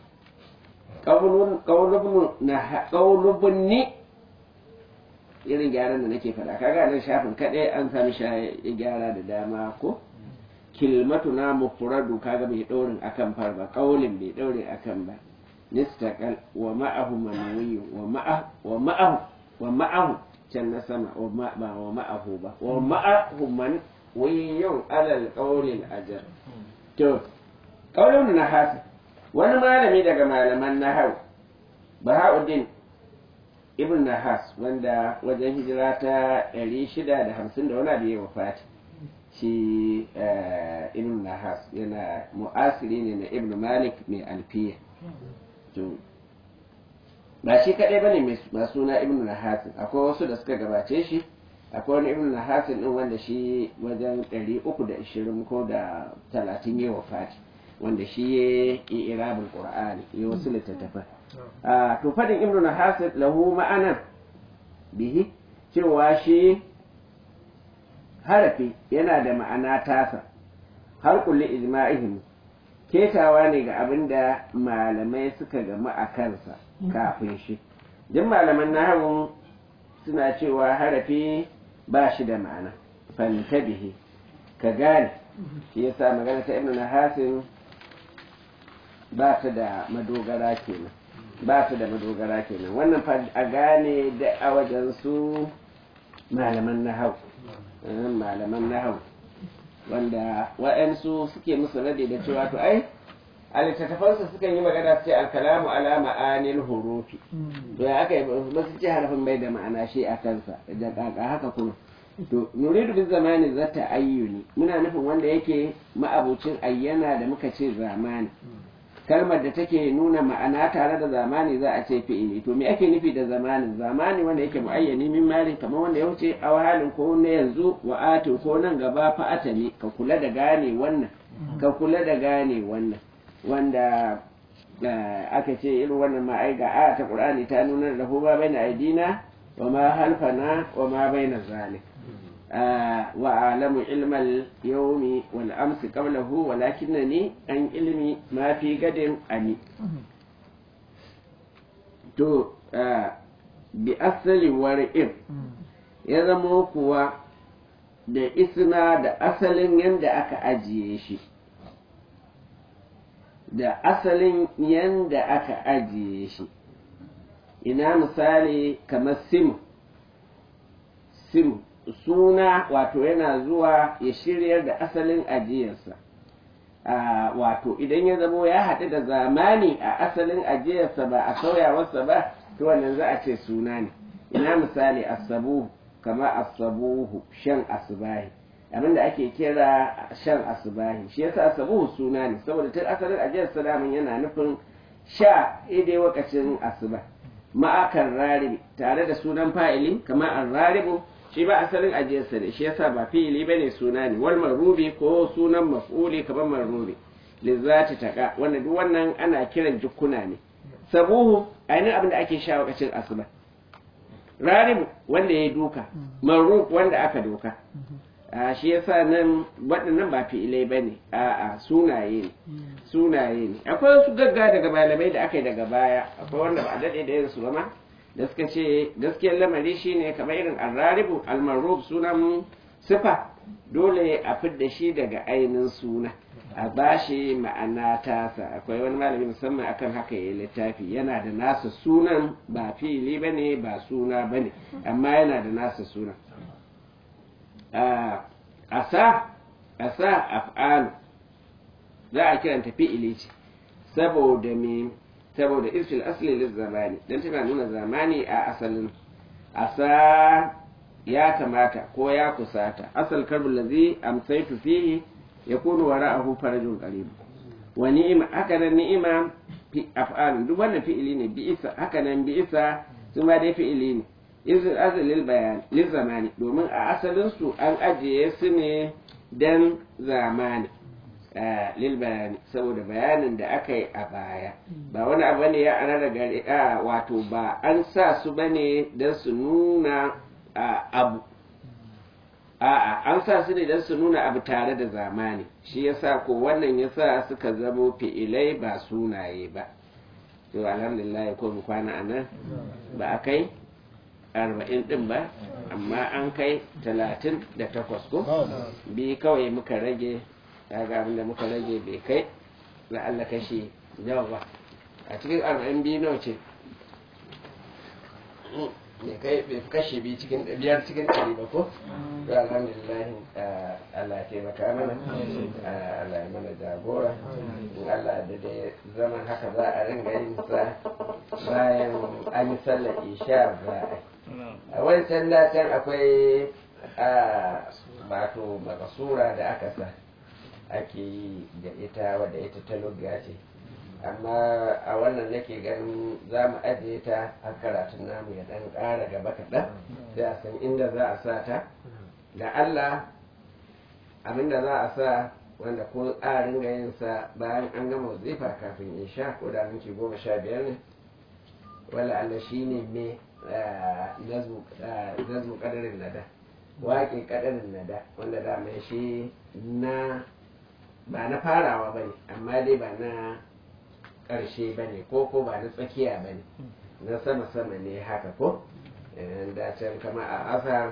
qaulubun ni irin gyaran da nake faɗa kaga nan shafin kaɗai an sami gyara da dama ko kilmatuna mufradu kaga bai ɗaurin akan far ba qaulin bai ɗaurin akan ba nistaqal wa ma'ahu manwiyu wa ma'ahu can na sama ba wa ma'ahu ba wa ma'ahu manwiyun alal qaulil ajar to qaulun nahas wani malami daga malaman nahau Bahauddin ibn Nahas wanda wajen hijira ta 650 da wani abu ya wafati shi ibn Nahas yana mu'asiri ne na ibn Malik mai alfiya to ba shi kadai bane mai suna ibn Nahas akwai wasu da suka gabace shi akwai wani ibn Nahas din wanda shi wajen 320 ko da 30 ya wafati wanda shi ya yi irabul qur'ani ya wasu littattafan to fadin ibnu nahas lahu ma'anan bihi cewa shi harafi yana da ma'ana tasa har kulli ijma'ihim ketawa ne ga abinda malamai suka gama a kansa kafin shi duk malaman nahwu suna cewa harafi ba shi da ma'ana fantabihi ka gane shi yasa magana ta ibnu nahas ba ta da madogara kenan wannan fa a gane da a wajen su malaman nahau wanda wa'ansu suke musu rade da cewa to ai a littattafansu sukan yi magana su ce alkalamu ala ma'anil hurufi to ya aka yi ba su ce harafin bai da ma'ana shi a kansa da kaka haka kuma to nuridu bin zamani zata ayyuni muna nufin wanda yake ma'abucin ayyana da muka ce zamani kalmar da take nuna ma'ana tare da zamani za a ce fi'ili to me ake nufi da zamanin zamani wanda yake muayyani min mali kamar wanda ya wuce a halin ko na yanzu wa atu ko nan gaba fa atani ka kula da gane wannan wanda aka ce irin wannan ma ai ga aya ta qur'ani ta nuna da hu ba baina aidina wa ma halfana wa ma baina zalik وأعلم علم اليوم والأمس قبله ولكنني عن علمي ما في قدم أني to bi asali war'in ya zama kuwa da isna da asalin yanda aka ajiye shi ina misali kamar sim suna wato yana zuwa ya shiryar da asalin ajiyarsa wato idan ya zamo ya haɗu da zamani a asalin ajiyarsa ba a sauyawarsa ba to wannan za a ce suna ne ina misali asabuhu kama asabuhu shan asubahi abinda ake kira shan asubahi shi yasa asabuhu suna ne saboda tun asalin ajiyarsa daman yana nufin sha idai wakacin asuba ma'akar raribi tare da sunan fa'ili kama an raribu shi ba asalin ajiyarsa ne shi yasa ba fi'ili bane suna ne wal marubi ko sunan maf'uli kamar marubi lizzati taqa wanda duk wannan ana kiran jukkuna ne sabuhu ainihin abin da ake sha wakacin asuba raribu wanda ya duka marub wanda aka doka shi yasa nan waɗannan ba fi'ilai bane a'a sunaye ne akwai wasu gagga daga malamai da aka yi daga baya akwai wanda ba a daɗe da yin su ba ma da suka ce gaskiyar lamari shine kamar irin al-raribu al-marrub sunan sifa dole a fidda shi daga ainihin suna a bashi ma'ana tasa akwai wani malami musamman akan haka yayi littafi yana da nasa sunan ba fili bane ba suna bane amma yana da nasa sunan asa af'alu za a kiranta fi'ili ce saboda me saboda irfil asli lil zamani dan tana nuna zamani a asalin asa ya kamata ko ya kusata asal karbul ladhi amsaytu fihi yakunu wara'ahu farajun qarib wa ni'ima haka nan ni'ima fi af'al duk wannan fi'ili ne bi isa haka nan bi isa su ma dai fi'ili ne izil azalil bayan lil zamani domin a asalin su an ajiye su ne dan zamani lil bayani saboda bayanin da aka yi a baya ba wani abu ne ya ana da gari wato ba an sa su bane don su nuna abu a'a an sa su ne don su nuna abu tare da zamani shi yasa ko wannan yasa suka zamo fi'ilai ba sunaye ba to alhamdulillah ko mu kwana anan ba a kai 40 din ba amma an kai 38 ko bi kawai muka rage kaga abinda muka rage bai kai la Allah kashi yawa ba a cikin 42 nawa ce bai kai bai kashi bi cikin 5 cikin 100 ba ko to alhamdulillah Allah ya taimaka mana Allah ya mana jagora in Allah da dai zaman haka za a ringa yin sa bayan an yi sallar isha za a wancan datan akwai wato makasura da aka sa ake yi da ita wadda ita ta lugga ce amma a wannan nake ganin za mu ajiye ta a karatun namu ya dan ƙara gaba kaɗan sai a san inda za a sa ta da Allah abinda za a sa wanda ko a ringa yin sa bayan an gama wazifa kafin isha ko da minti 15 ne wala Allah shine me nazmu kadarin nada waƙe kadarin nada wanda da mai shi na ba na farawa ba ne amma dai ba na ƙarshe ba ne ko ba na tsakiya ba ne na sama-sama ne haka ko da can kama a asa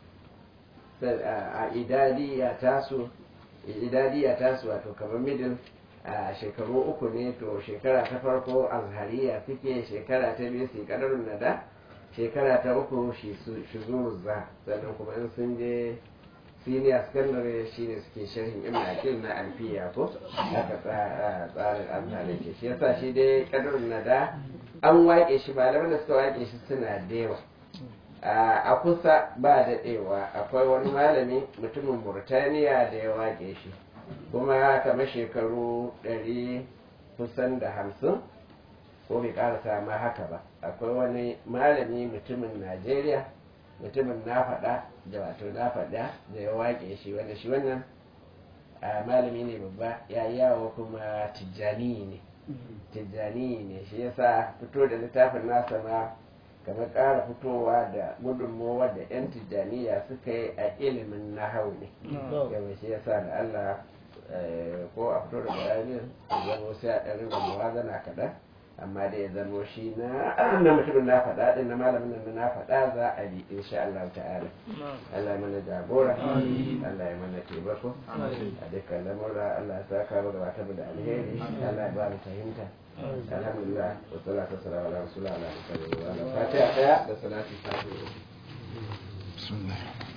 a idadiya tasu wato kamar middle a shekaru 3 ne to shekara ta farko azhariya suke shekara ta biyu su kadarun nada shekara ta 3 shi zuru za sannan kuma in sun je senior secondary shi ne suke sharhin ibn akil na alfiya ko aka tsarin amfani ke shi yasa shi dai kadarun nada an waƙe shi ba da suka waƙe shi suna da yawa a kusa ba daɗewa akwai wani malami mutumin Burtaniya da ya waƙe shi kuma kamar shekaru 100 kusan da 50 ko bai ƙarasa ma haka ba akwai wani malami mutumin Najeriya mutumin na faɗa da wato na faɗa da ya waƙe shi wanda shi wannan malami ne babba ya yawo kuma tijjani ne shi yasa fito da littafin nasa ma kamar ƙara fitowa da gudunmowa da 'yan tijjaniya suka yi a ilimin nahau ne yawan shi yasa da Allah ko a fito da bayanin zama sai a ɗarin da muwazana kaɗan amma da ya zamo shi na mutumin na faɗa ɗin na malamin nan na faɗa za a yi insha Allah ta'ala Allah ya mana jagora Allah ya mana taimako a dukkan lamura Allah ya saka mu gabata mu da alheri Allah ya ba mu fahimta alhamdulillah wa salatu wassalamu ala rasulillah wa ala alihi wa sahbihi wa ala fatiha da salati fatiha bismillah